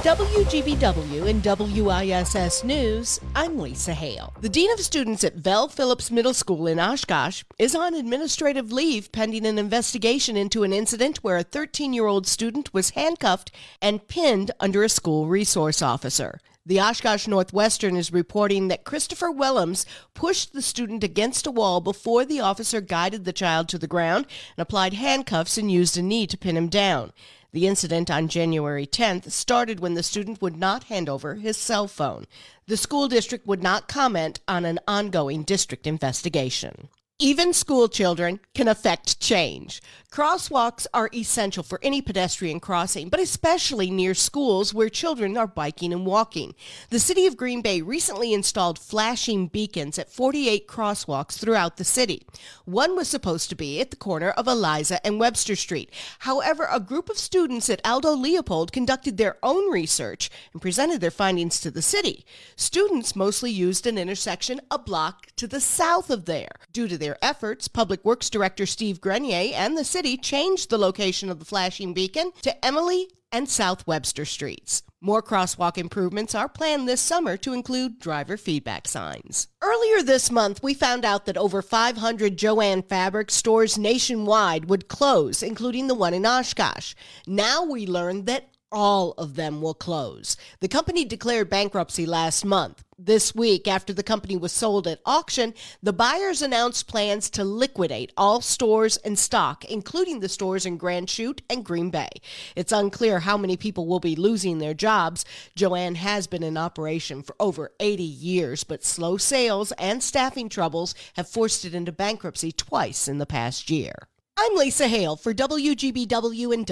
WGBW and WISS News, I'm Lisa Hale. The Dean of Students at Vel Phillips Middle School in Oshkosh is on administrative leave pending an investigation into an incident where a 13-year-old student was handcuffed and pinned under a school resource officer. The Oshkosh Northwestern is reporting that Christopher Willems pushed the student against a wall before the officer guided the child to the ground and applied handcuffs and used a knee to pin him down. The incident on January 10th started when the student would not hand over his cell phone. The school district would not comment on an ongoing district investigation. Even school children can affect change. Crosswalks are essential for any pedestrian crossing, but especially near schools where children are biking and walking. The city of Green Bay recently installed flashing beacons at 48 crosswalks throughout the city. One was supposed to be at the corner of Eliza and Webster Street. However, a group of students at Aldo Leopold conducted their own research and presented their findings to the city. Students mostly used an intersection a block to the south of there. Due to their efforts, Public Works Director Steve Grenier and the city changed the location of the flashing beacon to Emily and South Webster Streets. More crosswalk improvements are planned this summer to include driver feedback signs. Earlier this month, we found out that over 500 Jo-Ann Fabric stores nationwide would close, including the one in Oshkosh. Now we learned that all of them will close. The company declared bankruptcy last month. This week, after the company was sold at auction, the buyers announced plans to liquidate all stores and stock, including the stores in Grand Chute and Green Bay. It's unclear how many people will be losing their jobs. Jo-Ann has been in operation for over 80 years, but slow sales and staffing troubles have forced it into bankruptcy twice in the past year. I'm Lisa Hale for WGBW and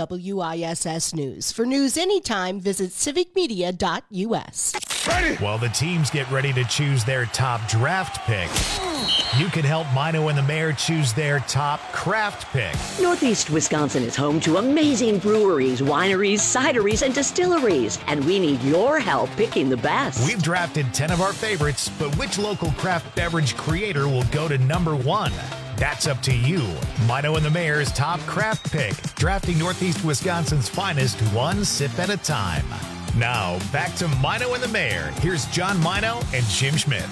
WISS News. For news anytime, visit civicmedia.us. While the teams get ready to choose their top draft pick, you can help Mino and the Mayor choose their top craft pick. Northeast Wisconsin is home to amazing breweries, wineries, cideries, and distilleries, and we need your help picking the best. We've drafted 10 of our favorites, but which local craft beverage creator will go to number one? That's up to you. Mino and the Mayor's top craft pick, drafting Northeast Wisconsin's finest one sip at a time. Now, back to Mino and the Mayor. Here's John Mino and Jim Schmidt.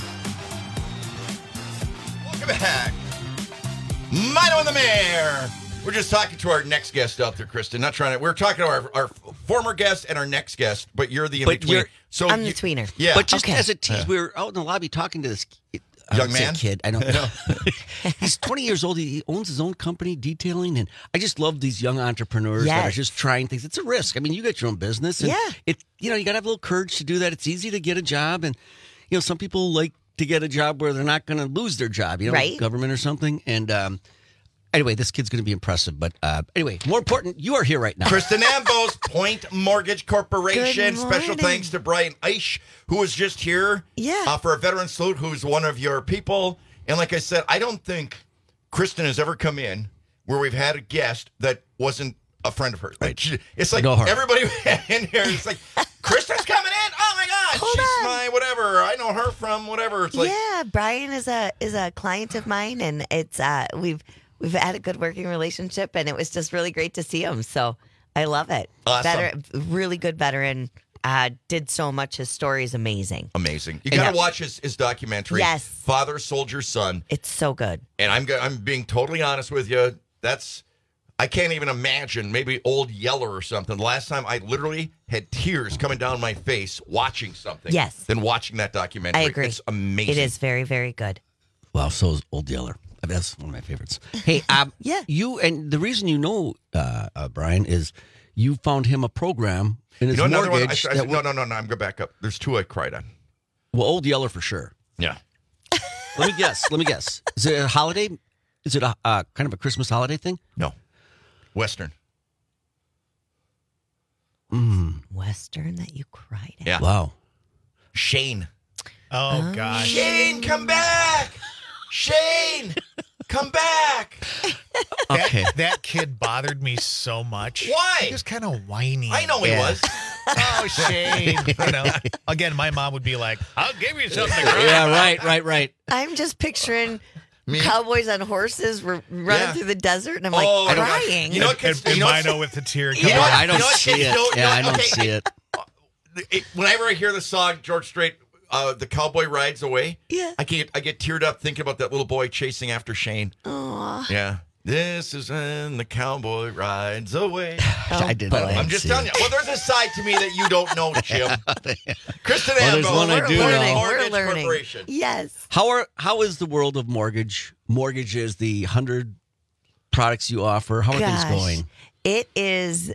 Welcome back. Mino and the Mayor. We're just talking to our next guest out there, Kristen. We're talking to our former guest and our next guest, but you're the in-between. So I'm the tweener. Yeah. But just as a tease, we were out in the lobby talking to this young man? Kid. I don't know. He's 20 years old. He owns his own company detailing, and I just love these young entrepreneurs that are just trying things. It's a risk. I mean, you got your own business, and you got to have a little courage to do that. It's easy to get a job, and some people like to get a job where they're not going to lose their job, right? Government or something. And anyway, this kid's going to be impressive. But anyway, more important, you are here right now. Kristen Ambos, Point Mortgage Corporation. Special thanks to Brian Eisch, who was just here for a veteran salute, who's one of your people. And like I said, I don't think Kristen has ever come in where we've had a guest that wasn't a friend of hers. Like, it's like everybody in here is like, Kristen's coming in. Oh my God, she's my whatever. I know her from whatever. It's like, Brian is a client of mine, and it's we've had a good working relationship, and it was just really great to see him. So I love it. Awesome. Really good veteran. Did so much. His story is amazing. Amazing. You got to watch his documentary. Yes. Father, Soldier, Son. It's so good. And I'm being totally honest with you. I can't even imagine maybe Old Yeller or something. The last time I literally had tears coming down my face watching something. Yes. Than watching that documentary. I agree. It's amazing. It is very, very good. Wow, so is Old Yeller. That's one of my favorites. Hey, you, and the reason Brian, is you found him a program in his mortgage. No, I'm going back up. There's two I cried on. Well, Old Yeller for sure. Yeah. Let me guess. Is it a holiday? Is it a kind of a Christmas holiday thing? No. Western. Western that you cried at. Yeah. Wow. Shane. Oh, gosh. Shane, come back. Shane, come back. Okay. That kid bothered me so much. Why? He was kind of whiny. I know he was. Oh, Shane. Again, my mom would be like, I'll give you something to cry Yeah, about. right. I'm just picturing cowboys on horses running through the desert, and I'm like crying. You know what kids and Mino with the tear coming I out. don't see it. I don't see it. whenever I hear the song, George Strait, The Cowboy Rides Away, I get teared up thinking about that little boy chasing after Shane. Aww. Yeah. This is when the cowboy rides away. I did. But I'm just telling you. Well, there's a side to me that you don't know, Jim. Kristen there's Ambo, one I do know. Mortgage We're learning. Corporation. Yes. How is the world of mortgage? Mortgages, the 100 products you offer. How are things going? It is.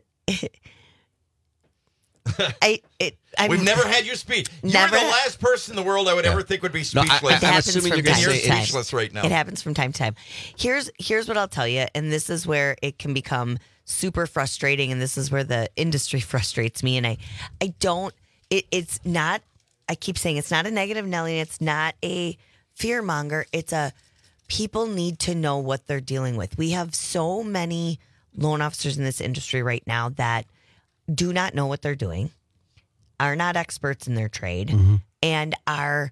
We've never had you speak. Never. You're the last person in the world I would ever think would be speechless. I'm assuming you're going to say speechless right now. It happens from time to time. Here's what I'll tell you, and this is where it can become super frustrating, and this is where the industry frustrates me. And I don't. It's not. I keep saying it's not a negative Nelly. It's not a fear monger. It's a people need to know what they're dealing with. We have so many loan officers in this industry right now that do not know what they're doing, are not experts in their trade, and are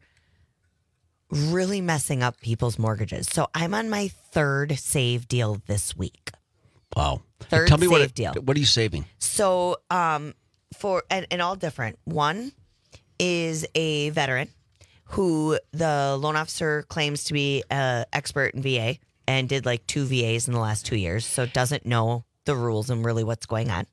really messing up people's mortgages. So I'm on my third save deal this week. Wow. Third Tell me save deal. What are you saving? So for and all different. One is a veteran who the loan officer claims to be an expert in VA and did like 2 VAs in the last 2 years, so doesn't know the rules and really what's going on.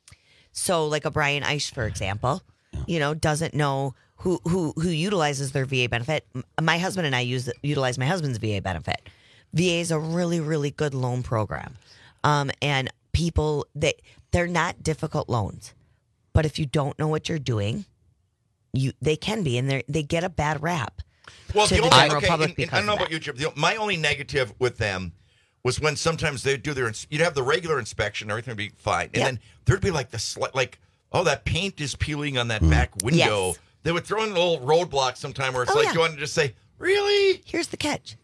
So like a Brian Eisch, for example, doesn't know who utilizes their VA benefit. My husband and I utilize my husband's VA benefit. VA is a really, really good loan program. And people, they're not difficult loans. But if you don't know what you're doing, they can be, and they get a bad rap. Well, to the general public because I don't know about you, Jim. My only negative with them was when sometimes they'd do you'd have the regular inspection, everything would be fine. And then there'd be like that paint is peeling on that back window. Yes. They would throw in a little roadblock sometime where it's you want to just say, really? Here's the catch.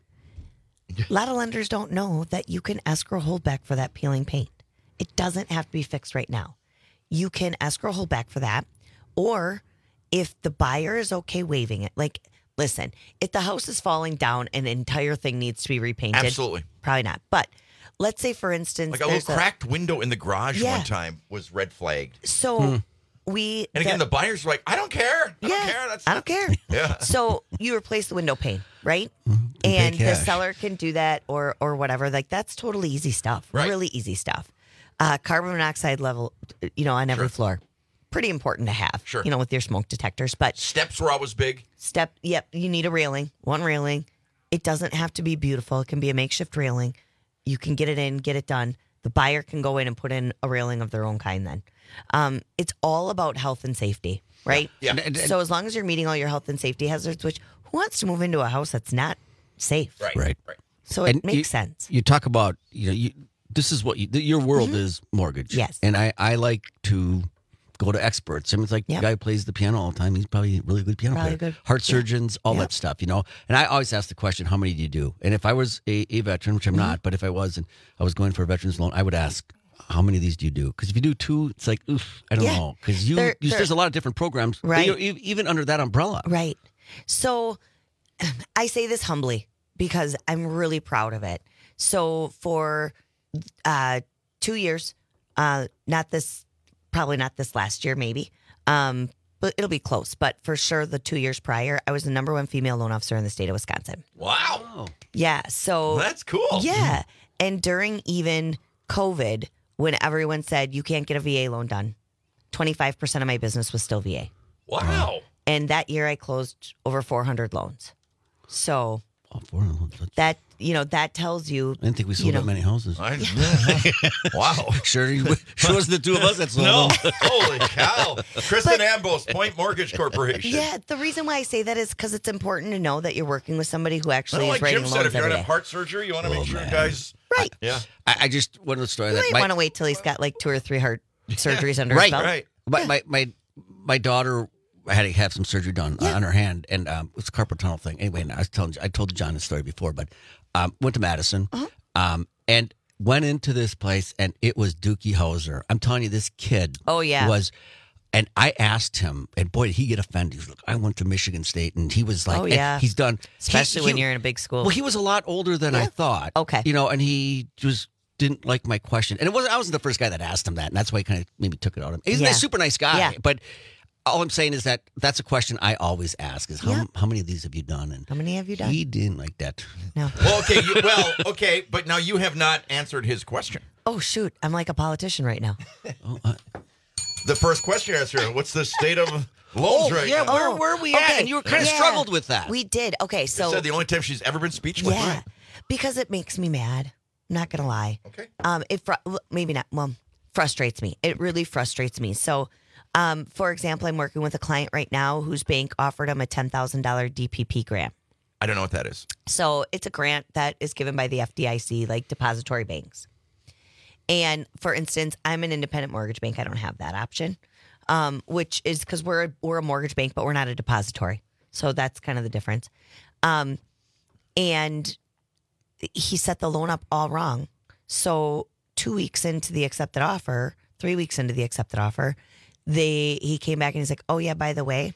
A lot of lenders don't know that you can escrow holdback for that peeling paint. It doesn't have to be fixed right now. You can escrow holdback for that. Or if the buyer is okay waiving it, like, listen, if the house is falling down and the entire thing needs to be repainted. Absolutely. Probably not. But let's say, for instance, like a little cracked window in the garage one time was red flagged. So and again, the buyers were like, I don't care. I don't care. Yeah. So you replace the window pane, right? And the seller can do that or whatever. Like, that's totally easy stuff. Right. Really easy stuff. Carbon monoxide level, on every floor. Pretty important to have. Sure. With your smoke detectors. But steps were always big. Yep. You need a railing. One railing. It doesn't have to be beautiful. It can be a makeshift railing. You can get it in, get it done. The buyer can go in and put in a railing of their own kind then. It's all about health and safety, right? Yeah. So as long as you're meeting all your health and safety hazards, which who wants to move into a house that's not safe? Right. So it makes sense. You talk about, this is what your world is mortgage. Yes. And I like to go to experts. I mean, it's like the guy who plays the piano all the time. He's probably a really good piano player. Heart surgeons, all that stuff, And I always ask the question, how many do you do? And if I was a veteran, which I'm not, but if I was and I was going for a veteran's loan, I would ask, how many of these do you do? Because if you do 2, it's like, oof, I don't know. Because there's a lot of different programs, right? Even under that umbrella. Right. So I say this humbly because I'm really proud of it. So for 2 years, probably not this last year, maybe, but it'll be close. But for sure, the 2 years prior, I was the #1 female loan officer in the state of Wisconsin. Wow. Yeah. So that's cool. Yeah. And during even COVID, when everyone said you can't get a VA loan done, 25% of my business was still VA. Wow. And that year I closed over 400 loans. So 400 loans. that tells you. I didn't think we sold that many houses. Wow. Sure wasn't the two of us that sold them. Holy cow. Kristen Ambos, Point Mortgage Corporation. Yeah, the reason why I say that is because it's important to know that you're working with somebody who actually is writing Jim loans said, if you're every going to day. have heart surgery, you want to make sure guys... Right. Yeah. I just wanted to story You that might want to wait till he's got like 2 or 3 heart surgeries under his belt. Right. My daughter had to have some surgery done on her hand, and it's a carpal tunnel thing. Anyway, and I told John this story before, but went to Madison, and went into this place, and it was Dookie Howser. I'm telling you, this kid was, and I asked him, and boy, did he get offended. He was like, I went to Michigan State, and he was like, and he's done. Especially when you're in a big school. Well, he was a lot older than I thought. Okay. And he just didn't like my question. And I wasn't the first guy that asked him that, and that's why he kind of maybe took it out of him. He's a super nice guy, but All I'm saying is that's a question I always ask: is how many of these have you done? And how many have you done? He didn't like that. No. Well, okay, but now you have not answered his question. Oh shoot! I'm like a politician right now. The first question answer: what's the state of loans right now? Where were we at? And you kind of struggled with that. We did. Okay, so you said the only time she's ever been speechless. Yeah, Right. because it makes me mad. I'm not gonna lie. Okay. Maybe not. Well, frustrates me. It really frustrates me. So, for example, I'm working with a client right now whose bank offered him a $10,000 DPP grant. I don't know what that is. So it's a grant that is given by the FDIC, like depository banks. And for instance, I'm an independent mortgage bank. I don't have that option, which is because we're a mortgage bank, but we're not a depository. So that's kind of the difference. And he set the loan up all wrong. So 2 weeks into the accepted offer, 3 weeks into the accepted offer, he came back and he's like, oh yeah, by the way,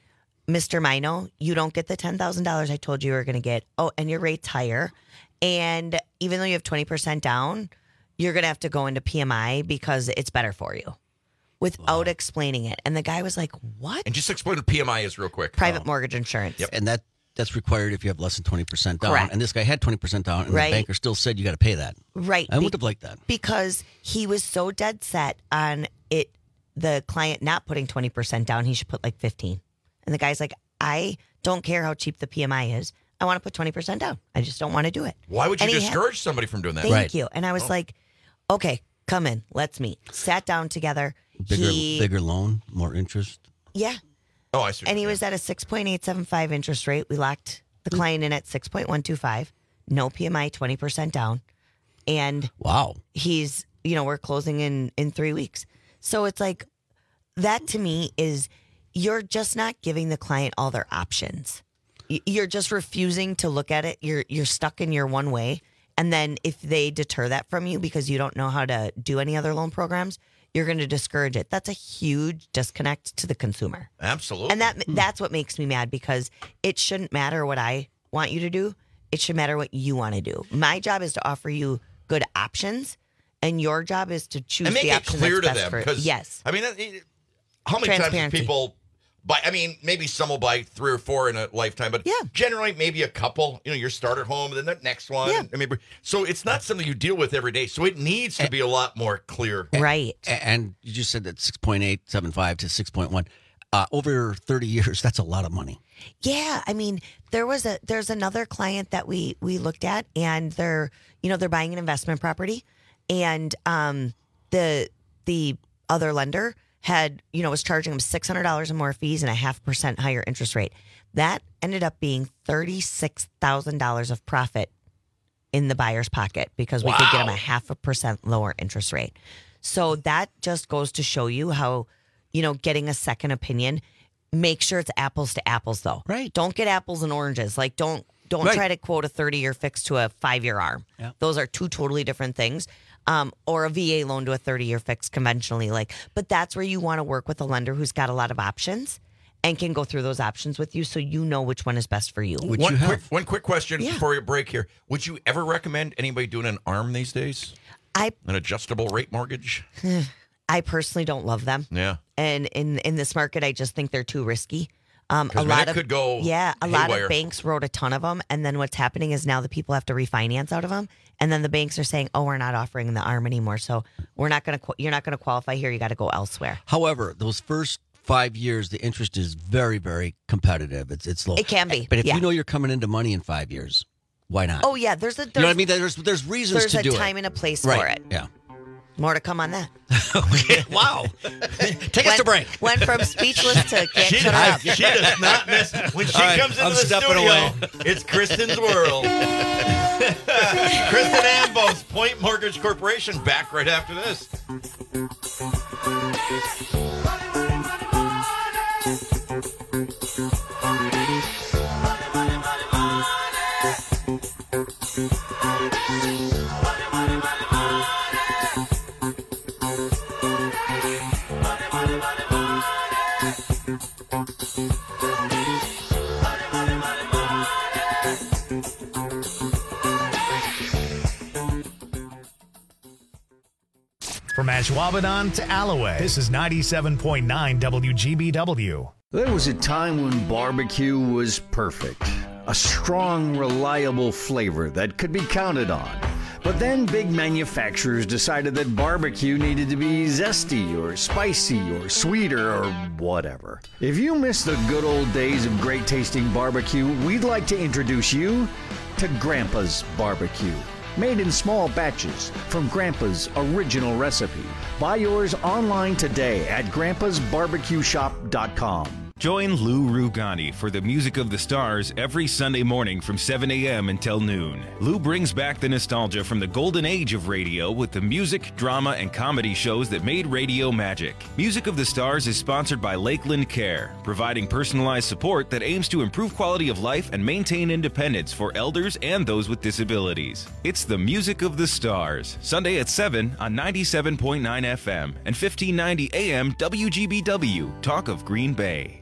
Mr. Mino, you don't get the $10,000 I told you were going to get. Oh, and your rate's higher. And even though you have 20% down, you're going to have to go into PMI because it's better for you without explaining it. And the guy was like, what? And just explain what PMI is real quick. Private mortgage insurance. Yep. And that's required if you have less than 20% down. Correct. And this guy had 20% down, and Right. the banker still said you got to pay that. Right. I would have liked that. Because he was so dead set on it, the client not putting 20% down, he should put like 15. And the guy's like, I don't care how cheap the PMI is. I want to put 20% down. I just don't want to do it. Why would you And he had- discourage somebody from doing that? Thank you. And I was like, okay, come in. Let's meet. Sat down together. Bigger loan, more interest. Yeah. Oh, I see. And he was at a 6.875 interest rate. We locked the client in at 6.125. No PMI, 20% down. And wow, he's, we're closing in 3 weeks. So it's like, that to me is, you're just not giving the client all their options. You're just refusing to look at it. You're stuck in your one way. And then if they deter that from you because you don't know how to do any other loan programs, you're going to discourage it. That's a huge disconnect to the consumer. Absolutely. And that's what makes me mad, because it shouldn't matter what I want you to do. It should matter what you want to do. My job is to offer you good options, and your job is to choose and make the it option clear that's to best them. for yes. I mean, how many times do Transparency. people buy? I mean, maybe some will buy 3 or 4 in a lifetime, but generally maybe a couple. Your starter home, then the next one. Yeah. I mean, so it's not something you deal with every day. So it needs to be a lot more clear. Right. And you just said that 6.875 to 6.1. Over 30 years, that's a lot of money. Yeah, I mean, there's another client that we looked at, and they're buying an investment property, and the other lender was charging them $600 and more fees and a 0.5% higher interest rate. That ended up being $36,000 of profit in the buyer's pocket because we could get them a 0.5% lower interest rate. So that just goes to show you how, getting a second opinion. Make sure it's apples to apples, though. Right. Don't get apples and oranges. Like, don't Right. try to quote a 30-year fix to a 5-year ARM. Yeah. Those are two totally different things. Or a VA loan to a 30-year fix conventionally. But that's where you want to work with a lender who's got a lot of options and can go through those options with you, so you know which one is best for you. One quick question before we break here. Would you ever recommend anybody doing an ARM these days? An adjustable rate mortgage? I personally don't love them. Yeah. And in this market, I just think they're too risky. A 'Cause, man, lot it of could go a lot haywire. of banks wrote a ton of them, and then what's happening is now the people have to refinance out of them, and then the banks are saying, "Oh, we're not offering the ARM anymore, so you're not going to qualify here. You got to go elsewhere." However, those first 5 years, the interest is very, very competitive. It's low. It can be, But if yeah. you know you're coming into money in 5 years, why not? Oh yeah, there's you know what I mean? There's reasons there's to do a it. time and a place Right. for it. Yeah. More to come on that. Wow. Take us to break. Went from speechless to can't She shut her up. does not miss. When she All right, comes into I'm the stepping studio, away. it's Kristen's world. Kristen Ambos, Point Mortgage Corporation, back right after this. From Ashwaubenon to Alloway. This is 97.9 WGBW. There was a time when barbecue was perfect. A strong, reliable flavor that could be counted on. But then big manufacturers decided that barbecue needed to be zesty or spicy or sweeter or whatever. If you miss the good old days of great tasting barbecue, we'd like to introduce you to Grandpa's Barbecue. Made in small batches from Grandpa's original recipe. Buy yours online today at grandpasbarbecueshop.com. Join Lou Rugani for the Music of the Stars every Sunday morning from 7 a.m. until noon. Lou brings back the nostalgia from the golden age of radio with the music, drama, and comedy shows that made radio magic. Music of the Stars is sponsored by Lakeland Care, providing personalized support that aims to improve quality of life and maintain independence for elders and those with disabilities. It's the Music of the Stars, Sunday at 7 on 97.9 FM and 1590 AM WGBW, Talk of Green Bay.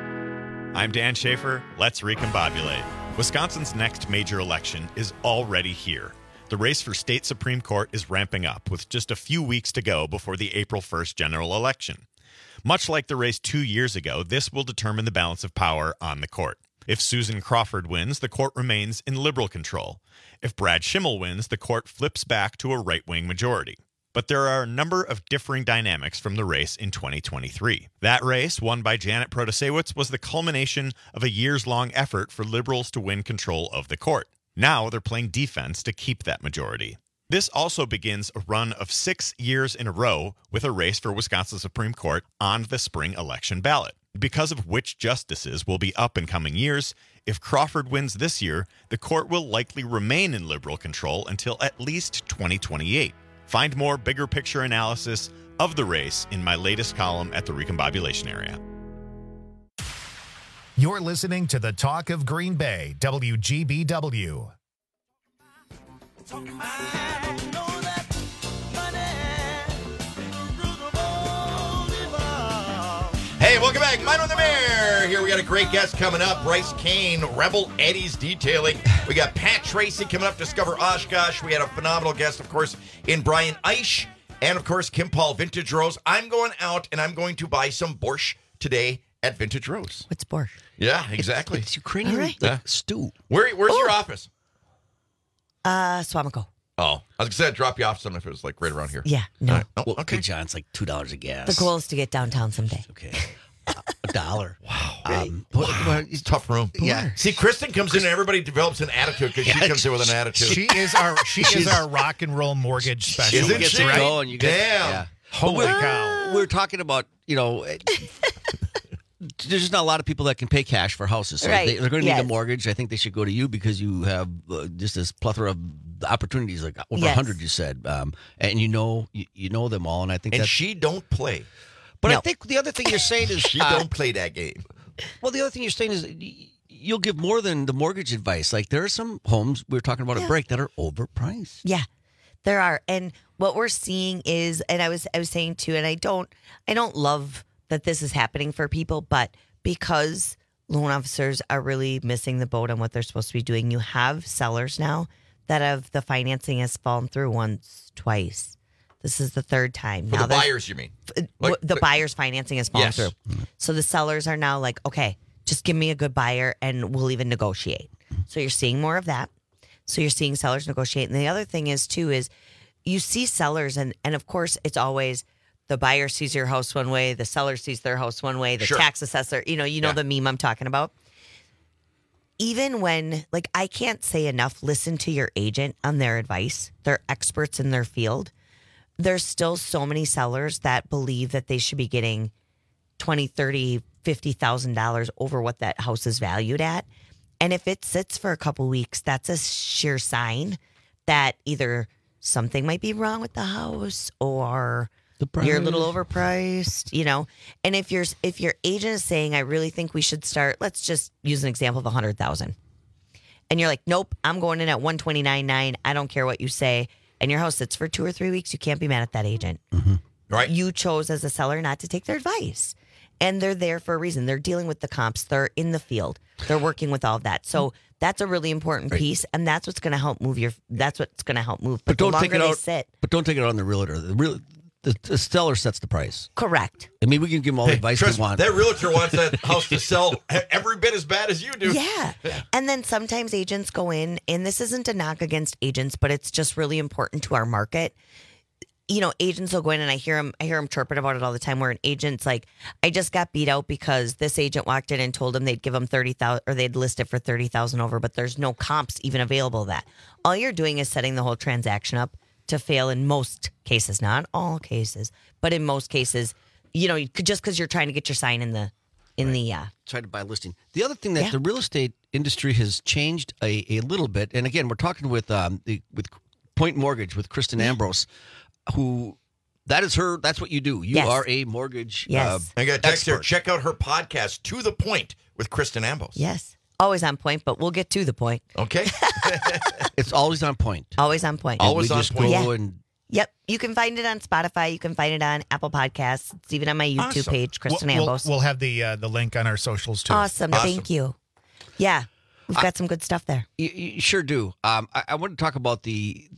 I'm Dan Schaefer. Let's recombobulate. Wisconsin's next major election is already here. The race for state Supreme Court is ramping up with just a few weeks to go before the April 1st general election. Much like the race 2 years ago, this will determine the balance of power on the court. If Susan Crawford wins, the court remains in liberal control. If Brad Schimmel wins, the court flips back to a right-wing majority. But there are a number of differing dynamics from the race in 2023. That race, won by Janet Protasewicz, was the culmination of a years-long effort for liberals to win control of the court. Now they're playing defense to keep that majority. This also begins a run of 6 years in a row with a race for Wisconsin Supreme Court on the spring election ballot. Because of which justices will be up in coming years, if Crawford wins this year, the court will likely remain in liberal control until at least 2028. Find more bigger picture analysis of the race in my latest column at the Recombobulation Area. You're listening to the Talk of Green Bay, WGBW. Hey, welcome back. Mine on the Mayor. Here we got a great guest coming up. Bryce Kane, Rebel Eddie's Detailing. We got Pat Tracy coming up, Discover Oshkosh. We had a phenomenal guest, of course, in Brian Eisch. And, of course, Kim Paul, Vintage Rose. I'm going out, and I'm going to buy some borscht today at Vintage Rose. What's borscht? Yeah, exactly. It's Ukrainian stew. Where's your office? Swamico. Oh, I was going to say I'd drop you off something if it was like right around here. Yeah, no. All right. Oh, okay, John, it's like $2 a gas. The goal is to get downtown someday. Okay. $1. Wow. Tough room. Yeah. See, Kristen comes in and everybody develops an attitude because she comes in with an attitude. She is our rock and roll mortgage specialist. Isn't she? Going, you Damn. Yeah. Holy cow. We're talking about, there's just not a lot of people that can pay cash for houses. So Right. they're going to need Yes. a mortgage. I think they should go to you because you have just this plethora of opportunities, like over Yes. 100, you said. And you know them all. And I think And that's... she don't play. But I No. think the other thing you're saying is... She don't play that game. Well, the other thing you're saying is you'll give more than the mortgage advice. Like there are some homes we were talking about at break that are overpriced. Yeah, there are. And what we're seeing is, and I was saying too, and I don't love that this is happening for people, but because loan officers are really missing the boat on what they're supposed to be doing, you have sellers now that have the financing has fallen through once, twice. This is the third time. For now the buyers, you mean? The buyer's financing has fallen Yes. through. So the sellers are now like, okay, just give me a good buyer and we'll even negotiate. So you're seeing more of that. So you're seeing sellers negotiate. And the other thing is too, is you see sellers and of course it's always the buyer sees your house one way, the seller sees their house one way, the Sure. tax assessor, you know the meme I'm talking about. Even when, like, I can't say enough, listen to your agent on their advice. They're experts in their field. There's still so many sellers that believe that they should be getting $20,000, $30,000, $50,000 over what that house is valued at. And if it sits for a couple weeks, that's a sheer sign that either something might be wrong with the house or you're a little overpriced, And if your agent is saying, I really think we should start, let's just use an example of 100,000. And you're like, nope, I'm going in at 129.9. I don't care what you say. And your house sits for 2 or 3 weeks, you can't be mad at that agent. Mm-hmm. Right. You chose as a seller not to take their advice. And they're there for a reason. They're dealing with the comps. They're in the field. They're working with all of that. So that's a really important piece. And that's what's going to help move But don't the take longer it they out. sit. But don't take it on the realtor. The The seller sets the price. Correct. I mean, we can give them all the advice Trust we want. That realtor wants that house to sell every bit as bad as you do. Yeah. And then sometimes agents go in, and this isn't a knock against agents, but it's just really important to our market. You know, agents will go in, and I hear them chirping about it all the time, where an agent's like, I just got beat out because this agent walked in and told them they'd give them 30,000 or they'd list it for 30,000 over, but there's no comps even available to that. All you're doing is setting the whole transaction up to fail in most cases, not all cases, but in most cases, you know, just because you're trying to get your sign in the try to buy a listing. The other thing that the real estate industry has changed a little bit, and again, we're talking with Point Mortgage with Kristen Ambrose, who that's what you do. You are a mortgage I got a text here. expert. Check out her podcast, To the Point, with Kristen Ambrose. Yes. Always on point, but we'll get to the point. Okay. It's always on point. Always on point. Always on point. Go and Yep. You can find it on Spotify. You can find it on Apple Podcasts. It's even on my YouTube Awesome. page, Kristen We'll Ambrose. we'll have the link on our socials too. Awesome. Thank you. Yeah. We've got some good stuff there. You sure do. I want to talk about the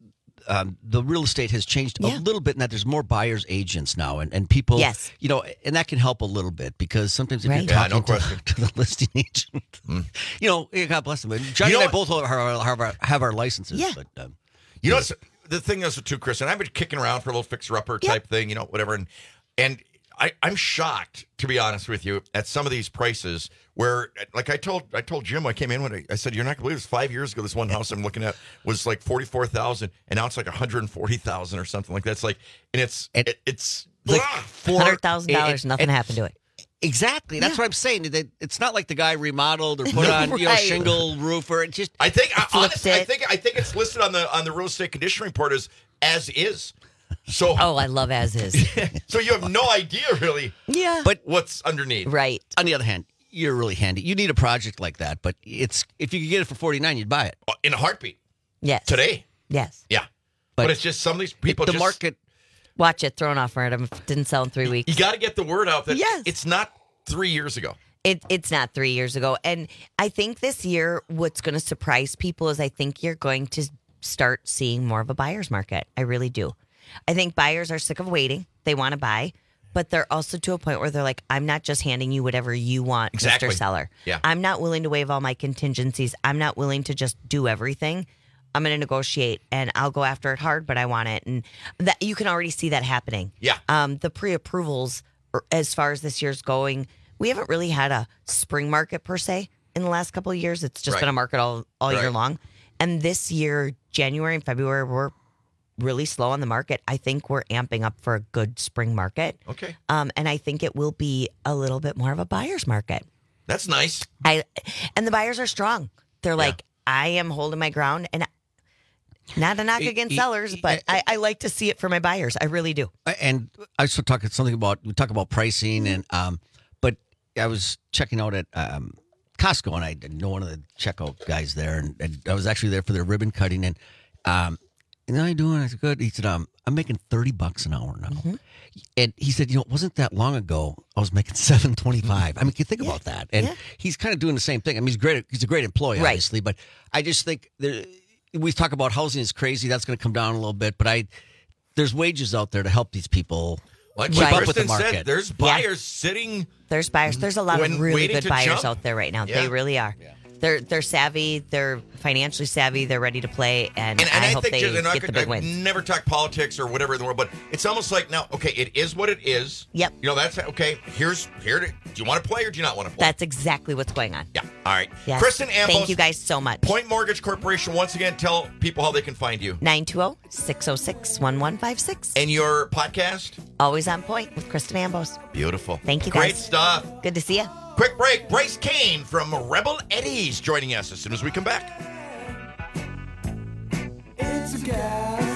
real estate has changed a little bit in that there's more buyers agents now, and people, you know, and that can help a little bit because sometimes if you're talking to the listing agent, you know, God bless them. Johnny and I both have our licenses. Yeah. But, You know what's the thing is too, Chris, and I've been kicking around for a little fixer-upper type thing, you know, whatever, and I'm shocked, to be honest with you, at some of these prices where, like I told Jim, I came in when I said, you're not going to believe this, 5 years ago, this one house I'm looking at was like $44,000, and now it's like $140,000 or something like that. It's like, and it's like $100,000, nothing happened to it. Exactly. That's what I'm saying. It's not like the guy remodeled or put on shingle roof or it just. I think honestly, I think it's listed on the real estate condition report as is. So I love as is. So you have no idea really. Yeah. But what's underneath? Right. On the other hand, you're really handy. You need a project like that, but if you could get it for $49,000, you'd buy it in a heartbeat. Yes. Today. Yes. Yeah. But it's just some of these people. The market. Watch it thrown off random. Didn't sell in 3 weeks. You got to get the word out that it's not 3 years ago. It's not 3 years ago. And I think this year what's going to surprise people is I think you're going to start seeing more of a buyer's market. I really do. I think buyers are sick of waiting. They want to buy, but they're also to a point where they're like, I'm not just handing you whatever you want, Exactly. Mr. Seller. Yeah. I'm not willing to waive all my contingencies. I'm not willing to just do everything. I'm going to negotiate and I'll go after it hard, but I want it. And that you can already see that happening. Yeah. The pre-approvals, as far as this year's going, we haven't really had a spring market per se in the last couple of years. It's just been a market all year long. And this year, January and February, we're really slow on the market. I think we're amping up for a good spring market. Okay. And I think it will be a little bit more of a buyer's market. That's nice. And the buyers are strong. They're like, I am holding my ground. And not a knock against sellers, but I like to see it for my buyers. I really do. And I was talking we talk about pricing and but I was checking out at Costco and I know one of the checkout guys there and I was actually there for their ribbon cutting and how you doing? I said, good. He said, I'm making $30 an hour now. Mm-hmm. And he said, it wasn't that long ago I was making $7.25. I mean, can you think about that? And he's kind of doing the same thing. I mean, he's a great employee, obviously, but I just think we talk about housing is crazy. That's going to come down a little bit, but there's wages out there to help these people like keep up with the Kristen market. said, there's buyers sitting. There's buyers. There's a lot of really good buyers out there right now. Yeah. They really are. Yeah. They're savvy. They're financially savvy. They're ready to play, and I hope they get the big wins. Never talk politics or whatever in the world, but it's almost like now. Okay, it is what it is. Yep. That's okay. Do you want to play or do you not want to play? That's exactly what's going on. Yeah. All right. Yes. Kristen Ambrose. Thank you guys so much. Point Mortgage Corporation. Once again, tell people how they can find you. 920-606-1156. And your podcast? Always on Point with Kristen Ambrose. Beautiful. Thank you, guys. Great stuff. Good to see you. Quick break. Bryce Kane from Rebel Eddies joining us as soon as we come back. It's a gas.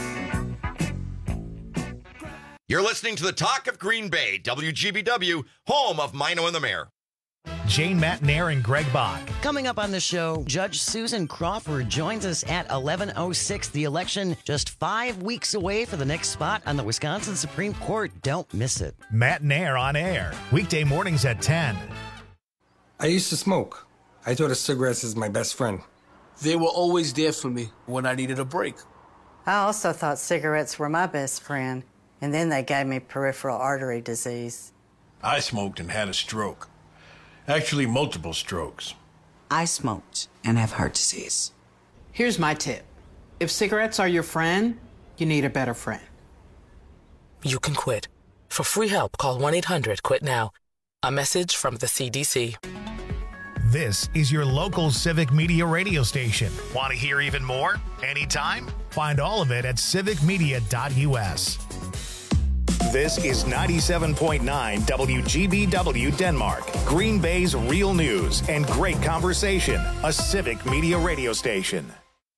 You're listening to the Talk of Green Bay, WGBW, home of Mino and the Mayor. Jane Matnair and Greg Bach. Coming up on the show, Judge Susan Crawford joins us at 11:06. The election just 5 weeks away for the next spot on the Wisconsin Supreme Court. Don't miss it. Matnair on air, weekday mornings at 10. I used to smoke. I thought of cigarettes as my best friend. They were always there for me when I needed a break. I also thought cigarettes were my best friend. And then they gave me peripheral artery disease. I smoked and had a stroke. Actually, multiple strokes. I smoked and have heart disease. Here's my tip. If cigarettes are your friend, you need a better friend. You can quit. For free help, call 1-800-QUIT-NOW. A message from the CDC. This is your local Civic Media radio station. Want to hear even more? Anytime? Find all of it at civicmedia.us. This is 97.9 WGBW Denmark, Green Bay's real news and great conversation, a Civic Media radio station.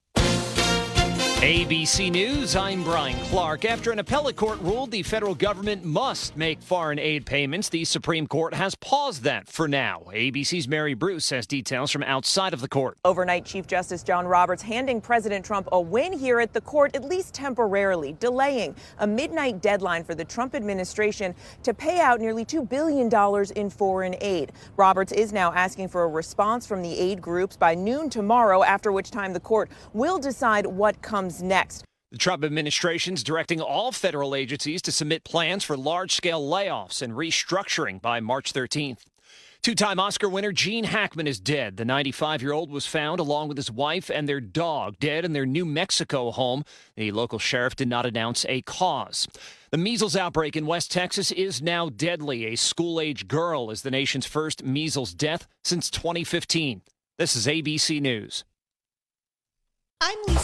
ABC News, I'm Brian Clark. After an appellate court ruled the federal government must make foreign aid payments, the Supreme Court has paused that for now. ABC's Mary Bruce has details from outside of the court. Overnight, Chief Justice John Roberts handing President Trump a win here at the court, at least temporarily, delaying a midnight deadline for the Trump administration to pay out nearly $2 billion in foreign aid. Roberts is now asking for a response from the aid groups by noon tomorrow, after which time the court will decide what comes next. The Trump administration's directing all federal agencies to submit plans for large-scale layoffs and restructuring by March 13th. Two-time Oscar winner Gene Hackman is dead. The 95-year-old was found along with his wife and their dog dead in their New Mexico home. The local sheriff did not announce a cause. The measles outbreak in West Texas is now deadly. A school-age girl is the nation's first measles death since 2015. This is ABC News. I'm Lisa